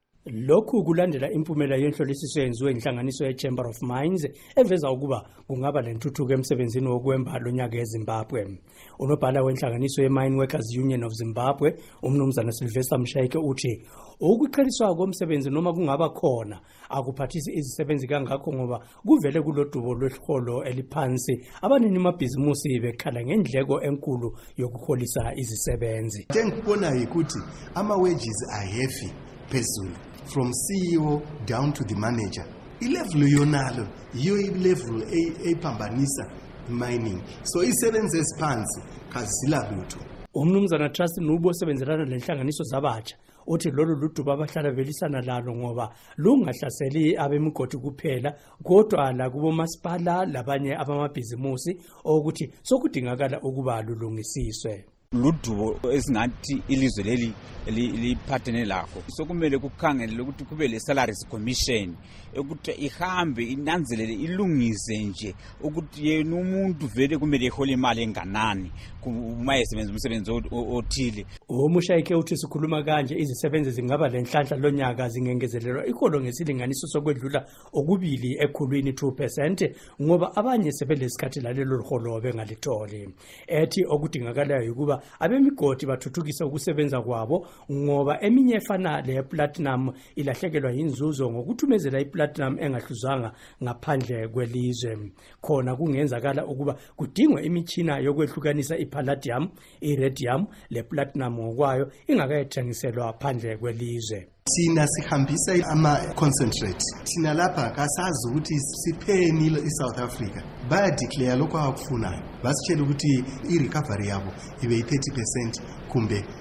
Lokhu kulandela impumela yenhlolisiso yenziwe inhlanganiso ye-Chamber of Mines eveza ukuba kungaba lentuthuko emsebenzini wokwemba lonyaka eZimbabwe. Unobhala wenhlanganiso ye-Mine Workers Union of Zimbabwe, umnumzana Sylvester Mshayike uthi ukuqheliswa komsebenzi noma kungaba khona akuphathisi izisebenzi kangakho ngoba kuvele kulodubo lweholo eliphansi abanini mabhizimusi bekhala ngendleko enkulu yokuholisa izisebenzi. Ngikubona ukuthi ama-wages are heavy phezulu from CEO down to the manager. Ilevel yonalo yiyo ilevel ephambanisa mining. So isebenze esiphansi kazila lutho. Umnumzana Trust Nubo osebenzelana lenhlanganiso zabatsha uthi lolu luduba abahlala belisana lalo ngoba lungahlaseli abemigodi kuphela kodwa la kubo masipala labanye abamabhizimusi ukuthi sokudingakala ukuba lulungisiswe. Ludubo esingathi ilizwe leli liphathene lakho sokumele kukhangele ukuthi kube le salaries commission ukuthi ihambe inanzelele ilungise nje ukuthi yena umuntu vele kumele ehole imali enganani uma esebenza umsebenzi othile. Umushayike uthi sikhuluma kanje izisebenzi zingaba lenhlanhla lonyaka zingengezelelwa iholo ngesilinganiso sokwedlula okubili ekhulwini 2% ngoba abanye sebelesikhathi lalelo liholo bengalitholi. Ethi okudingakalayo ukuba abemigodi bathuthukisa ukusebenza kwabo ngoba eminye efana le platinum ilahlekelwa inzuzo ngokuthumezela iplatinum engahluzanga ngaphandle kwelizwe. Khona kungenzakala ukuba kudingwe imitshina yokwehlukanisa ipalladium, iridium le platinum ngokwayo ingakayethengiselwa phandle kwelizwe. Thina sihambisa ama-concentrate. Thina lapha kasazi ukuthi sipheni i-South Africa. Bayadeclare lokho abakufunayo. Basitshela ukuthi i-recovery yabo ibe yi-30% kumbe 60%.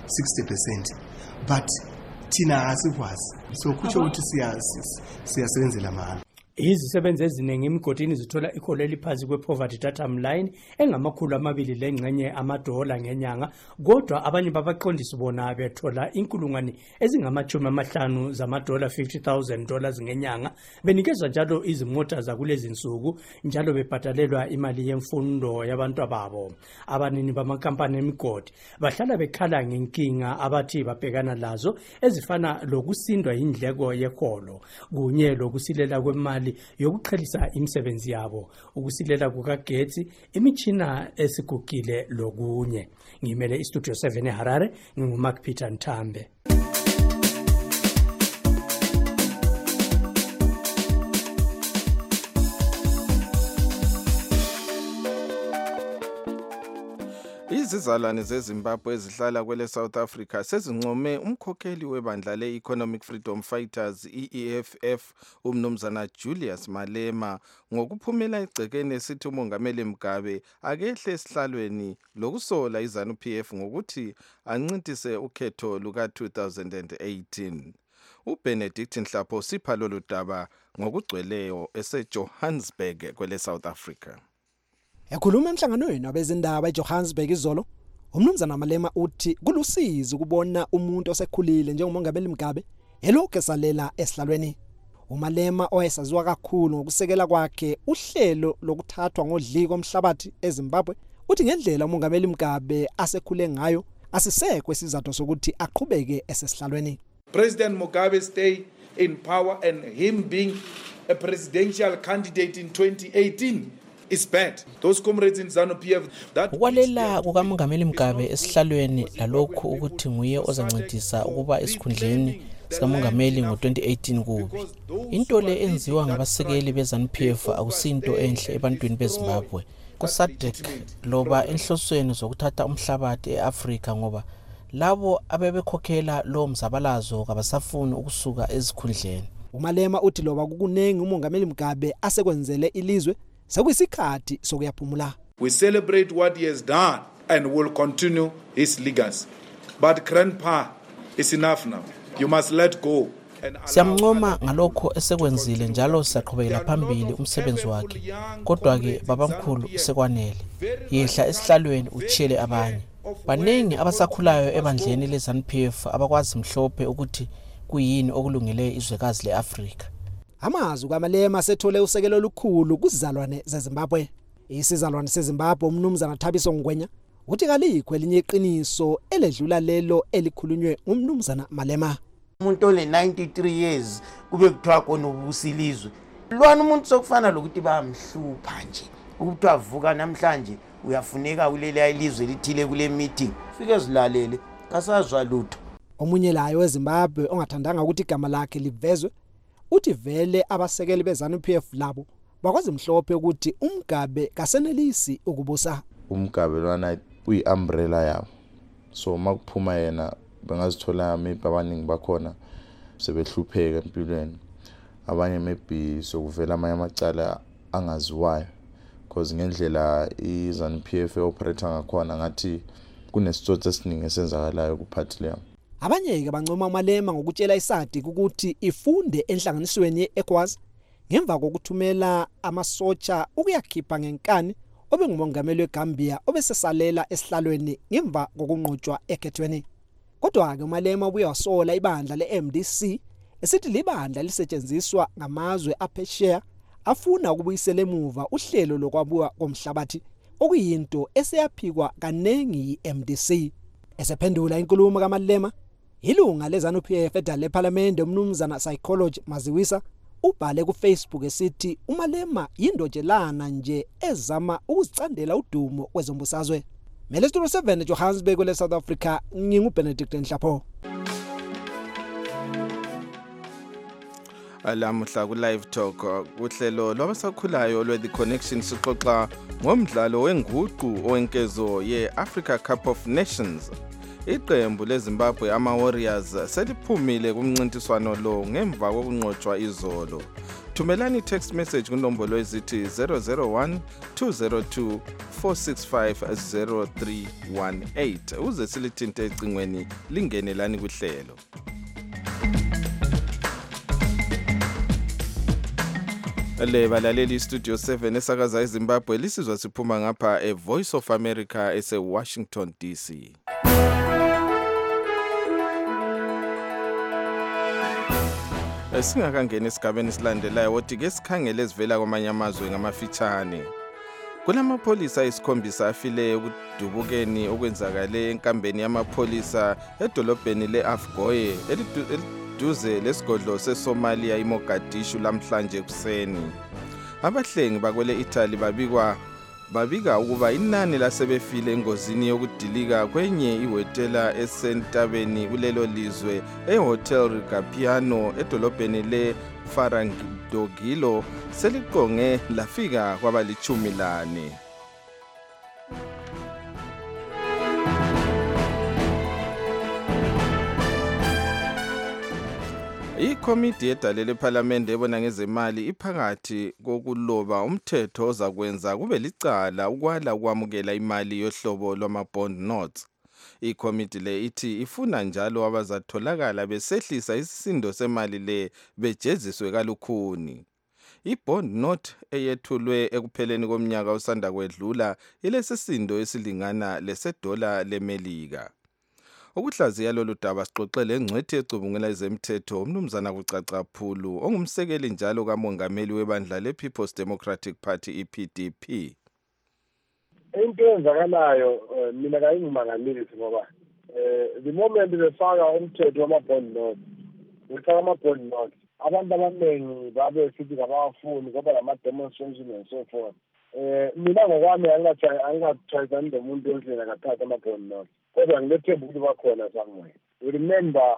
But thina asikwazi. So kutsho ukuthi siyasebenzela mahhala. Izisebenzi eziningi emigodini zithola iholo eliphansi kwe-poverty datum line engamakhulu lengxenye $2 ngenyanga, kodwa abanye babaqondisi bona bethola inkulungwane ezingama-50 zamadola $50,000 ngenyanga, benikezwa njalo izimota zakulezi nsuku, njalo bebhadalelwa imali yemfundo yabantu babo. Abanini bamakampani emigodi bahlala bekhala ngenkinga abathi babhekana lazo ezifana lokusindwa indleko yeholo kunye lokusilela kwemali yokuqhelisa imisebenzi yabo, ukusilela kukagetsi, imitshina esigugile lokunye. Ngimele iStudio 7 eHarare, nginguMark Peter Ntambe. Izizalwane zeZimbabwe ezihlala kwele South Africa sezincome umkhokheli webandla le-Economic Freedom Fighters EFF umnumzana Julius Malema ngokuphumela egcekeni esithi umongameli Mugabe akehle esihlalweni lokusola iZANU-PF ngokuthi ancintise ukhetho luka-2018. uBenedict Nhlapho sipha lolu daba ngokugcweleyo eseJohannesburg kwele South Africa. Ekhuluma emhlanganweni wabezindaba eJohannesburg izolo, umnumzana Malema uthi kulusizi ukubona umuntu osekhulile njengomongameli Mugabe elokhu esalela esihlalweni. uMalema owayesaziwa kakhulu ngokusekela kwakhe uhlelo lokuthathwa ngodliko omhlabathi eZimbabwe uthi ngendlela umongameli Mugabe asekhule ngayo asisekwe isizathu sokuthi aqhubeke esesihlalweni. President Mugabe's stay in power and him being a presidential candidate in 2018 is bad. Those comrades in ZANU-PF that ukwalela kukamongameli Mugabe esihlalweni lalokhu ukuthi nguye ozancedisa ukuba esikhundleni sikamongameli ngo-2018 kubi. Into le enziwa ngabasekeli beZANU-PF akusinto enhle ebantwini beZimbabwe. KuSADC loba enhlosweni zokuthatha umhlabathi eAfrika ngoba labo abebekhokhela lo mzabalazo kabasafuni ukusuka ezikhundleni. uMalema uthi loba kukunengi umongameli Mugabe asekwenzele ilizwe sekuyisikhathi sokuyaphumula. We celebrate what he has done and will continue his legacy. But grandpa is enough now. You must let go. Siyamncoma ngalokho esekwenzile njalo siyaqhubekela phambili umsebenzi wakhe. Kodwa ke babamkhulu sekwanele. Yehla esihlalweni uchele abanye. Baningi abasakhulayo ebandleni leZANU-PF abakwazi mhlophe ukuthi kuyini okulungile izwekazi leAfrika. Amazwi kaMalema sethole usekelo olukhulu kuzizalwane zeZimbabwe. Isizalwane seZimbabwe umnumzana Thabiso Ngwenya uthi kalikho elinye iqiniso eledlula lelo elikhulunywe umnumzana Malema. Umuntu ole 93 years kube kuthiwa khona ubusilizwe. Lwana umuntu sokufana lokuthi bamhlupha nje. Ukuthi avuka namhlanje uyafuneka ulele ilizwe lithile kule meeting. Fike zilalele kasazwa lutho. Omunye layo weZimbabwe ongathandanga ukuthi igama lakhe livezwe uthi vele abasekeli beZANU-PF labo bakwazi mhlophe ukuthi uMgabe kasenelisi ukubusa. uMgabe lwana uyi-umbrella yabo, so makuphuma yena bengazithola maybe abaningi bakhona sebehlupheka empilweni, abanye maybe sokuvela amanye amacala angaziwayo because ngendlela iZANU-PF operator ngakhona ngathi kunesitsotsi esiningi esenzakalayo kuphathi leyo. Abanye-ke bancoma uMalema ngokutshela iSADC ukuthi ifunde enhlanganisweni ye-ECOWAS ngemva kokuthumela amasotsha ukuyakhipha ngenkani obengumongameli weGambia obesesalela esihlalweni ngemva kokunqotshwa ekhethweni. Kodwa-ke uMalema ubuye wasola ibandla le-MDC esithi libandla lisetshenziswa ngamazwe aphesheya afuna ukubuyisela emuva uhlelo lokwabuka komhlabathi okuyinto eseyaphikwa kanengi yi-MDC. Esephendula inkulumo kaMalema, ilunga leZANU-PF edale eParliament umnumzana Psychology Maziwisa ubhale kuFacebook esithi uMalema yindotshelana nje ezama ukuzicandela udumo kwezombusazwe. Melestro 7 Johannesburg le South Africa, nginguBenedict Nhlapho. Alamuhla ku live talk kuhlelo lwabasakhulayo lwe The Connection sixoxa ngomdlalo wenguqu owenkezo ye-Africa Cup of Nations. Iqembu leZimbabwe ama-Warriors seliphumile kumncintiswano lo ngemva kokunqotshwa izolo. Thumelani text message kunombolo ezithi 001 202 465 0318 uze silithinte ecingweni lingenelani kuhlelo. Le balaleli Studio 7 esakaza eZimbabwe lisizwa siphuma ngapha eVoice of America ese-Washington DC. Singakangena esigabeni esilandelayo wothi ke sikhangele ezivela kwamanye amazwe ngamafitshane. Kulamapholisa isikhombisa afile ukudubukeni okwenzakale enkambeni yamapholisa edolobheni leAfgoye eliduze lesigodlo seSomalia iMogadishu lamhlanje kuseni. Abahlengi bakwele Italy babika ukuba inani lasebefile engozini yokudilika kwenye ihotela esentabeni kulelo lizwe eHotel Rigapiano edolobheni leFarangidogilo seliqonge lafika kwabalichumi lane. Ikomiti yedalele ephalamende ebona ngezemali iphakathi kokuloba umthetho ozakwenza kube licala ukwala ukwamukela imali yohlobo lwama-bond notes. Ikomiti le ithi ifuna njalo abazatholakala besehlisa isisindo semali le bejeziswe kalukhuni. I-bond note eyethulwe ekupheleni komnyaka osanda kwedlula ilesisindo esilingana lesedola leMelika. Ukuhlaziya lolu daba sixoxele engcwethi ecubungela ezemthetho umnumzana kucacaphulu ongumsekeli njalo kamongameli webandla le-People's Democratic Party i-PDP. Into enzakalayo mina kayingimangalisi ngoba the moment befaka umthetho wama-bond notes befaka ama-bond notes abantu abaningi babe sithi kabafuni ngoba lama-demonstration and so forth. Mina ngokwami angingathayizani nomuntu ondlela kathatha ama-bond notes kodwa ngilethemba ukuthi bakhona somewhere. We remember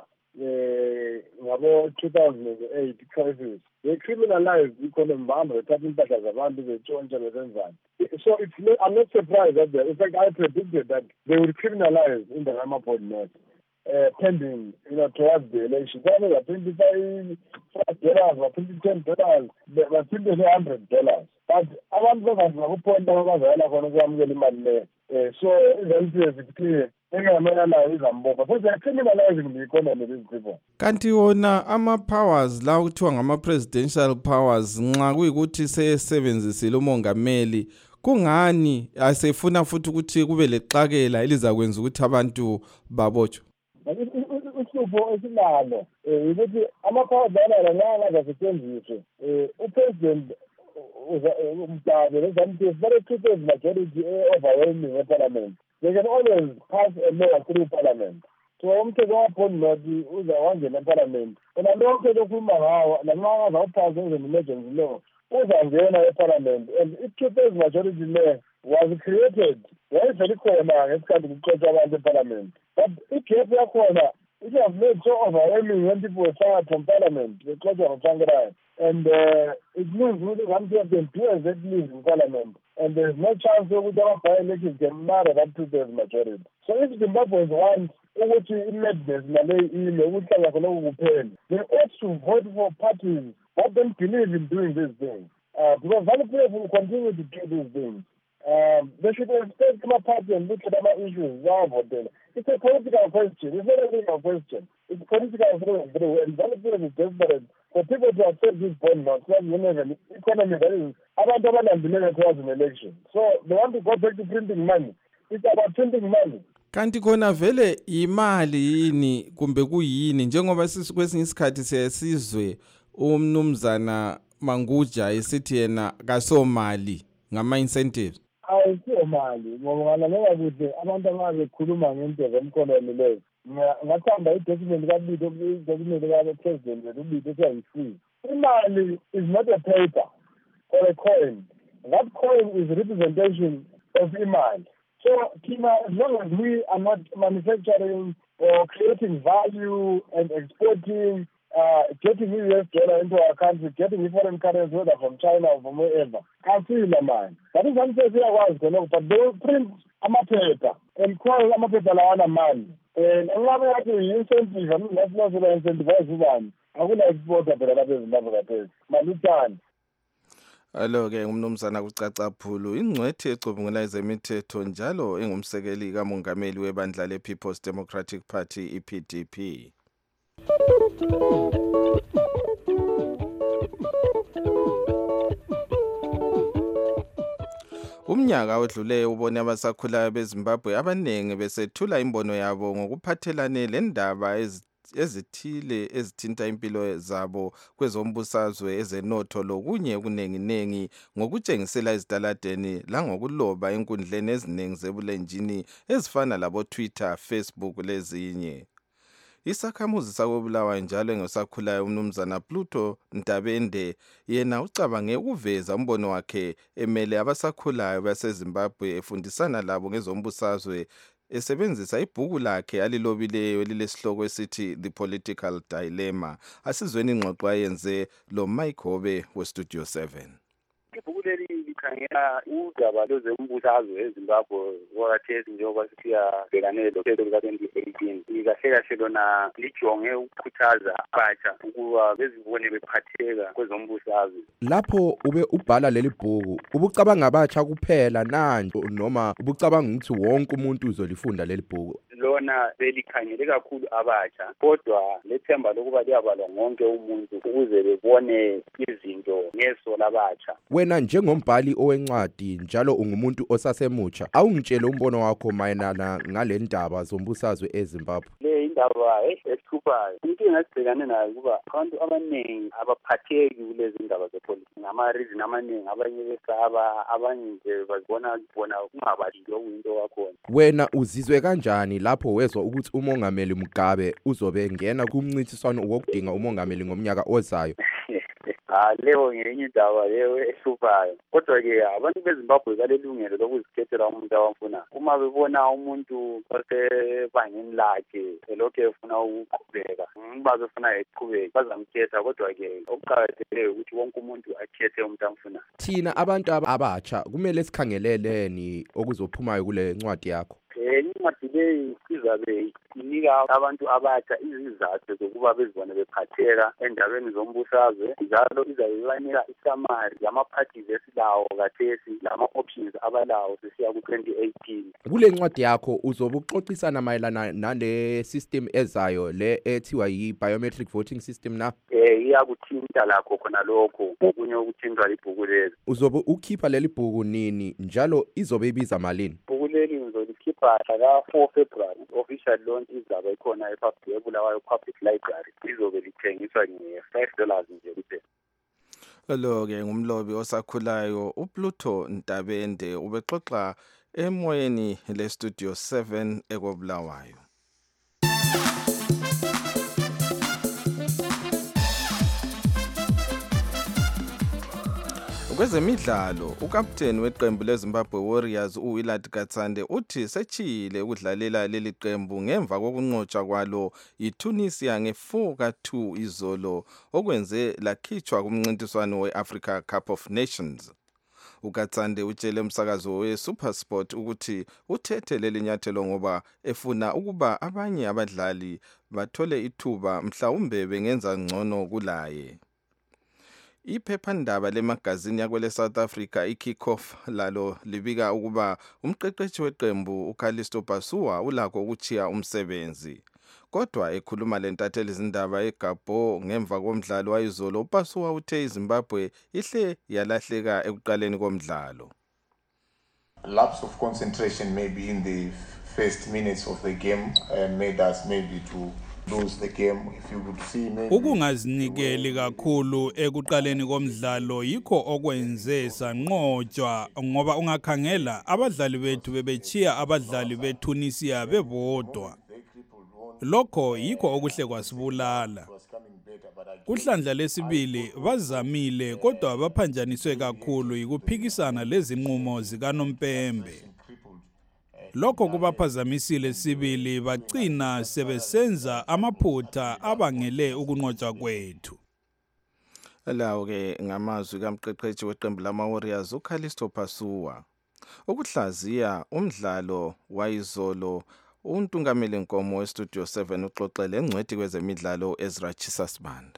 ngabo-2008 crisis they criminalized economy bahamba bethatha impahla zabantu betshontsha besenzani. So I'm not surprised that in fact I predicted that they would criminalize in the ama-bond notes pending towards the election. Kwane $25, $10, $100. But abantu bangakuphonda abazayela khona ukwamukela imali leyo. So izinto is clear. Kanti wona ama-powers la kuthiwa ngama-presidential powers nxa kuyikuthi seyesebenzisile umongameli kungani asefuna futhi ukuthi kube lexakela elizakwenza ukuthi abantu babotshwe? Uhlupho esinalo ukuthi ama-powers alala ngangazasetshenziswe upresident umdabe lezamthetho bale-2/3 majority overwhelming eparliament. They can always pass a law through parliament. So umthetho wama-bond note uzawangena eparliament. Ona lonke lokhuluma ngawo lanxa azawuphasa emergency law uzangena eparliament. And i-2/3 majority law was created yayivele khona ngesikhathi kuxotsha abantu eparliament. But igap yakhona it was made so overwhelming when people were fired from parliament. Bexotsha ngoTsvangirai. And it means really they can do as they please in parliament. And there's no chance that our by-elections can matter that 2/3 majority. So if Zimbabweans want madness, they ought to vote for parties that don't believe in doing these things. Because other people will continue to do these things. They should respect my party and look at our issues. It's a political question. It's not a legal question. It's political through. And other people is desperate for people to accept this bond note. Economy that is abantu abanambuleka towards an election. So they want to go back to printing money. It's about printing money. Kanti khona vele imali yini kumbe kuyini njengoba kwesinye isikhathi siyasizwe umnumzana Manguja esithi yena kasomali ngama incentives. Ayisiyo mali ngoba ngalalela kuhle abantu ababekhuluma ngento zomkoloni leyo. Ngathanda i-document ka-president ubito ethi imali is not a paper or a coin. That coin is a representation of imali. So as long as we are not manufacturing or creating value and exporting, getting US dollar into our country, getting foreign currency whether from China or from wherever, can't see the mind. That is something but they will print amaphepha and call amaphepha lawana money. And angabe yathi incentive national incentivize ubani akuna exporter phela lapha eZimbabwe phela malutshani. Alo ke umnumzana kucacaphulu ingcwethi ecubungela ezemithetho njalo engumsekeli kamongameli webandla le-People's Democratic Party i-PDP. Umnyaka odluleyo ubone abasakhulayo beZimbabwe abanengi besethula imbono yabo ngokuphathelane lendaba ezithile ezithinta impilo zabo kwezombusazwe ezenotho lokunye kunenginengi ngokutshengisela ezitaladeni langokuloba enkundleni eziningi zebulenjini ezifana labo Twitter, Facebook lezinye. Isakhamuzi sakobulawayo njalo engosakhulayo umnumzana Pluto Ntabende yena ucabange ukuveza umbono wakhe emele abasakhulayo baseZimbabwe efundisana labo ngezombusazwe esebenzisa ibhuku lakhe alilobileyo elilesihloko esithi The Political Dilemma. Asizweni ingxoxo ayenze lo Mike Hobe we Studio 7. Ibhuku leli ngikhangela udaba lwezembusazwe eZimbabwe kwakhathesi njengoba siyabhekane lohlelo luka-2018. Kahle kahle lona lijonge ukukhuthaza abatsha ukuba bezibone bephatheka kwezombusazwe. Lapho ube ubhala leli bhuku ubucabanga abatsha kuphela nanje noma ubucabanga ukuthi wonke umuntu uzolifunda leli bhuku? Lona belikhangele kakhulu abatsha, kodwa lethemba lokuba liyabalwa ngonke umuntu ukuze bebone izinto ngeso labatsha. Wena njengombhali owencwadi njalo ungumuntu osasemutsha, awungitshele umbono wakho mayelana ngale ndaba zombusazwe eZimbabwe. Le indaba esithuphayo inkinga esibhekane nayo kuba abantu abaningi abaphatheki kulezi ndaba zepolitiki ngama-reason amaningi, abanye besaba, abanye nje bazibona bona kungabalile okuyinto wakhona. Wena uzizwe kanjani lapho wezwa ukuthi umongameli Mugabe uzobe ngena kumncintiswano wokudinga umongameli ngomnyaka ozayo? Leyo ngenye indaba leyo ehluphayo, kodwa-ke abantu beZimbabwe balelungelo lokuzikhethela umuntu abafuna. Uma bebona umuntu osebangeni lakhe elokhu efuna ukuqhubeka, bazofuna eqhubeke, bazamkhetha. Kodwa-ke okuqakathekileyo ukuthi wonke umuntu akhethe umuntu amfuna. Thina abantu abatsha kumele sikhangeleleni okuzophumayo kule ncwadi yakho? Incwadi leyi izabe inika abantu abatsha izizathu zokuba bezibone bephatheka endabeni zombusazwe, njalo izabe ibanika isamari yama-parties esilawo kathesi lama-options abalawo sisiya ku-2018. Kule ncwadi yakho uzobe uxoxisana mayelana nale system ezayo le ethiwa yi-biometric voting system na? Iyakuthinta lakho khona lokho okunye ukuthintwa libhuku leli. Uzobe ukhipha leli bhuku nini njalo izobe ibiza malini? Ibhuku leli ngizolikhipha ka-4 February. Official launch izabe ikhona eBulawayo Public Library. Izobe lithengiswa $5 nje kuphela. Lo-ke ngumlobi osakhulayo uPluto Ntabende ubexoxa emoyeni leStudio 7 ekobulawayo. Kwezemidlalo, ukapteni weqembu leZimbabwe Warriors uWillard Gatsande uthi sechile ukudlalela leli qembu ngemva kokunqotshwa kwalo yiTunisia nge4-2 izolo okwenze lakhitshwa kumncintiswano weAfrica Cup of Nations. uGatsande utshele umsakazo weSuperSport ukuthi uthethe leli nyathelo ngoba efuna ukuba abanye abadlali bathole ithuba mhlawumbe bengenza ngcono kulaye. Iphephandaba lemagazini yakwele South Africa iKickoff lalo libika ukuba umqeqeshi weqembu uCalisto Pasuwa ulakho ukuchiya umsebenzi. Kodwa ekhuluma lentatheli izindaba eGabho ngemva komdlalo wayizolo, uPasuwa uthe iZimbabwe ihle yalahleka ekuqaleni komdlalo. Lapse of concentration maybe in the first minutes of the game made us maybe to lose the game. If you would see maybe ukungazinikeli kakhulu ekuqaleni komdlalo yikho okwenze sanqotshwa, ngoba ungakhangela abadlali bethu bebechiya abadlali beTunisia bebodwa. Lokho yikho okuhle kwasibulala. Kuhlandla lesibili bazamile kodwa baphanjaniswe kakhulu yikuphikisana lezinqumo zikaNompembe. Lokho kubaphazamisile sibili bagcina sebesenza amaphutha abangele ukunqotshwa kwethu. Lawo-ke ngamazwi kamqeqeshi weqembu lama-Warriors uCalisto Pasuwa. Ukuhlaziya umdlalo wayizolo, untungameli nkomo weStudio 7 uxoxele engcwethi kwezemidlalo Ezra Chisasband.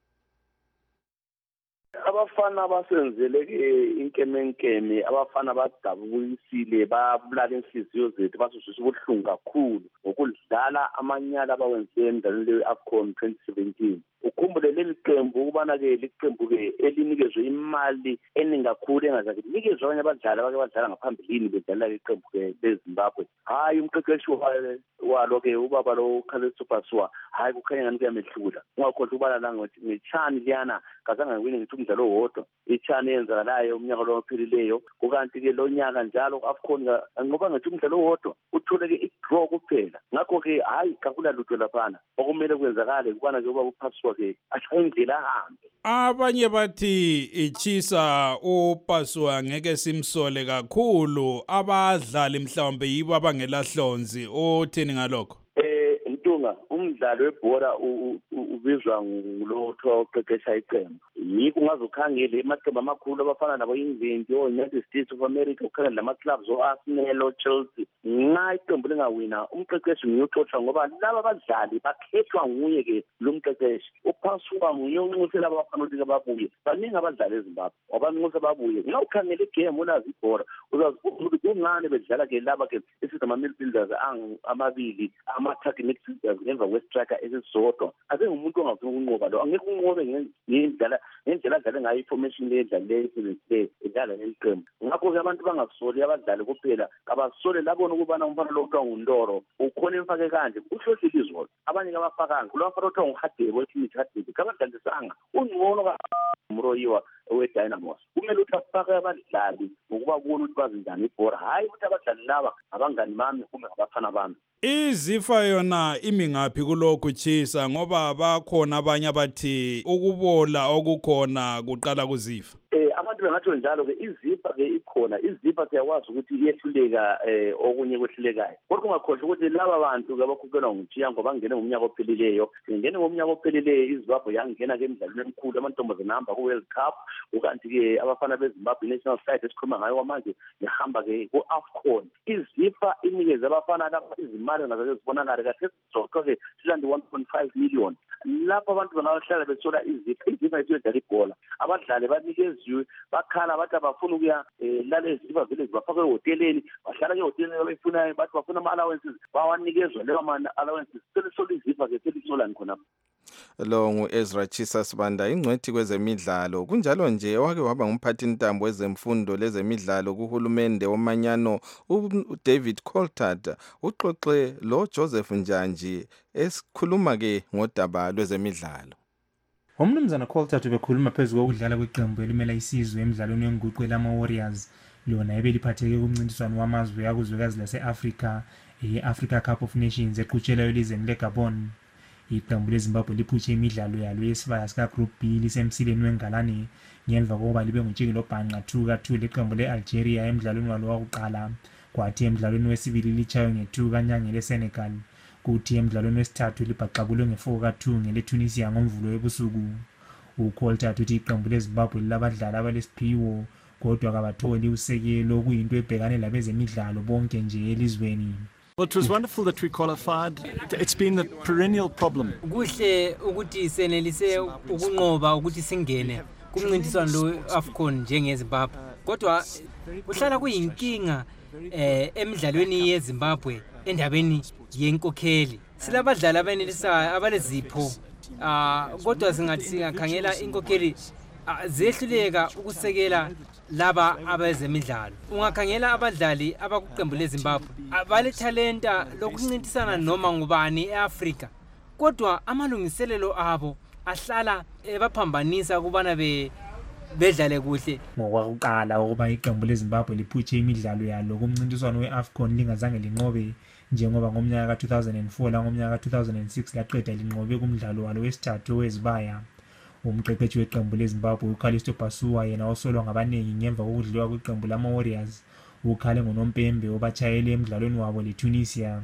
Abafana basenzeleke inkemenkeme, abafana badabukisile, babulala inhliziyo zethu, basuzisa ubuhlungu kakhulu ngokudlala amanyala abawenziwe emdlalweni le-AFCON 2017. Ukhumbule leli qembu ukubana-ke liqembu-ke elinikezwe imali eningi kakhulu engazake likezwe abanye abadlali abake badlala ngaphambilini bedlalela iqembu-ke leZimbabwe. Hayi umqeqeshi walo-ke ubaba lo Calisto Pasuwa, hayi kukhanya ngani kuyamehlula. Ungakhohlwa ukubala la ngeChani liyana kazange ngiwine ngithi umdlalo owodwa. iChani eyenzakalayo umnyaka lo ophelileyo, kukanti-ke lo nyaka njalo ku-AFCON ngoba ngithi umdlalo owodwa uthole-ke i-draw kuphela. Ngakho-ke hayi kakula lutho laphana okumele kwenzakale ukubana-ke ubaba uPasuwa-ke ashaye indlela ahambe. Abanye bathi ichisa uPasuwa ngeke simsole kakhulu, abadlali mhlawumbe yibo abangelahlonzi. Othini ngalokho? Ntunga, umdlalo webhola ubizwa ngulo othiwa uqeqesha iqembu. yikho ungazokhangela amaqembu amakhulu abafana nabo-England o-United States of America ukhangela lama-clubs o-Arsenal o-Chelsea nxa iqembu lingawina umqeqeshi ngiyuxoxa ngoba laba abadlali bakhethwa nguye-ke lo mqeqeshi uphasuka nguye unxuse laba abafana ukuthi babuye baningi abadlali eZimbabwe wabanxuse babuye nxa ukhangela igame unazi ibhora uzazibuza ukuthi kungani bedlala-ke laba-ke esithi ama-midfielders amabili ama-attacking midfielders ngemva kwe-striker esisodwa asengumuntu ongafuna ukunqoba lo angeke unqobe ngendlela adlale ngayo i-formation le edlalileyo isebenzile edlala neliqembu ngakho-ke abantu bangasoli abadlali kuphela kabasole labona ukubana umfana lo kuthiwa nguNdoro ukhona emfake kanje uhlohla ilizwe abanye kabafakanga kulo mfana othiwa nguHadebe weThimithi Hadebe kabadlalisanga ungcono kaMroyiwa we-Dynamos kumele ukuthi afake abadlali ngokuba kubona ukuthi bazinjani ibhora hayi ukuthi abadlali laba abangani bami kumbe ngabafana bami. Izifa yona imingaphi kulokhu Chisa ngoba bakhona abanye abathi ukubola okukhona kuqala kuzifa. Abantu bengatsho njalo-ke izifa-ke ikhona izifa siyakwazi ukuthi iyehluleka okunye kwehlulekayo kodwa ungakhohlwa ukuthi laba bantu-ke abakhukelwa ngutshiya ngoba ngene ngomnyaka ophelileyo ngene ngomnyaka ophelileyo iZimbabwe yangena-ke emidlalweni emikhulu amantombazane ahamba ku-World Cup ukanti-ke abafana beZimbabwe national side esikhuluma ngayo kwamanje nihamba-ke ku-AFCON izifa inikeze abafana lapha izimali ngazaze zibonakale kahle sizoke silande 1.5 million lapho abantu bangahlala bethola izifa ethu ibhola abadlali banikeziwe bakhala bathi abafuna ukuya lale izifa vele zibafake ehoteleni bahlala ehoteleni abayifunayo bathi bafuna ama-allowances bawanikezwa leyo ama-allowances selisola izifa-ke selisolani khonapho. Lo ngu-Ezra Chisa Sibanda ingcwethi kwezemidlalo kunjalo nje wake waba ngumphathintambo wezemfundo lezemidlalo kuhulumende womanyano uDavid Coltart uxoxe lo Joseph Njanji esikhuluma-ke ngodaba lwezemidlalo. Umnumzana Coltart ubekhuluma phezu kokudlala kweqembu elimela isizwe emidlalweni wenguqu elama-Warriors lona ebeliphatheke kumncintiswano wamazwe akuzwekazi lase-Afrika i-Africa Cup of Nations eqhutshelayo elizweni leGabon. Iqembu leZimbabwe liphutshe imidlalo yalo yesibaya sika-Group B lisemsileni wengalane ngemva kokuba libe ngutshikilo bhanqa 2-2 leqembu le-Algeria emidlalweni walo wakuqala kwathi emidlalweni wesibili litshaywe nge-2 kanyanga leSenegal kuthi emidlalweni wesithathu libhaqabulwe nge-4-2 ngeleTunisia ngomvulo webusuku. uColtart uthi iqembu leZimbabwe lilabadlali abalesiphiwo kodwa kabatholi usekelo okuyinto ebhekane labezemidlalo bonke nje elizweni. Well, it was wonderful that we qualified. It's been the perennial problem. Kuhle ukuthi senelise ukunqoba ukuthi singene kumncintiswano lo AFCON njengeZimbabwe. Kodwa uhlala kuyinkinga emidlalweni yeZimbabwe endabeni yenkokheli. Silabadlali abanelisayo abalezipho kodwa singakhangela inkokheli zehluleka ukusekela laba abezemidlalo. Ungakhangela abadlali abakuqembu leZimbabwe abale talenta lokuncintisana noma ngubani eAfrika kodwa amalungiselelo abo ahlala baphambanisa kubana bedlale kuhle. Ngokwakuqala ukuba iqembu leZimbabwe liphutshe imidlalo yalo kumncintiswano weAFCON lingazange linqobe njengoba ngomnyaka ka2004 la ngomnyaka ka2006 laqeda linqobe kumdlalo walo wesithathu wezibaya. Umqeqeshi weqembu leZimbabwe uCalisto Pasuwa yena osolwa ngabaningi ngemva kokudliwa kweqembu lama-Warriors ukhale ngonompembe obatshayele emidlalweni wabo leTunisia.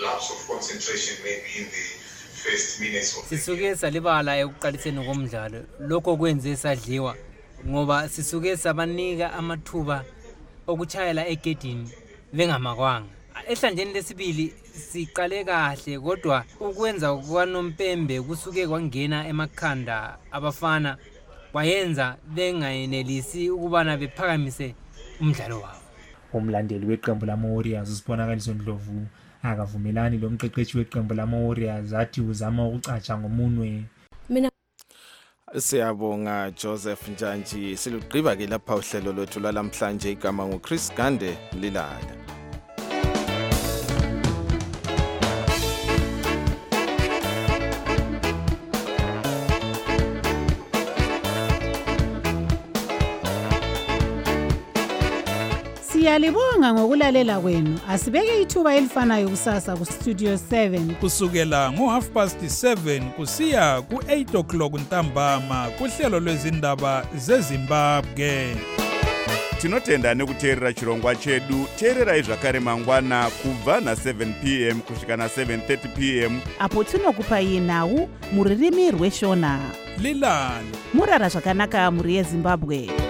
Sisuke salibala ekuqaliseni komdlalo lokho kwenze sadliwa ngoba sisuke sabanika amathuba okuchayela egedini bengamakwanga. Ehlandleni lesibili siqale kahle kodwa ukwenza kwanompembe kusuke kwangena emakhanda abafana wayenza bengayenelisi ukubana bephakamise umdlalo wabo. Umlandeli weqembu lama-Warriors uSibonakaliso Ndlovu akavumelani lo mqeqeshi weqembu lama-Warriors athi uzama ukucatsha ngomunwe. Siyabonga Joseph Njanji silugqiba-ke lapha uhlelo lwethu lwalamhlanje igama nguChris Gande Lilala. Siyalibonga ngokulalela kwenu. Asibeke ithuba elifanayo kusasa ku Studio 7 kusukela ngo7:30 kusiya ku8:00 ntambama kuhlelo lwezindaba zeZimbabwe. Tinotenda nekuteerera chirongwa chedu. Teererai zvakare mangwana kubva na7 p.m. kusvika na7:30 p.m. apo tinokupai nhau muririmi rweshona. lilani murara zvakanaka mhuri yezimbabwe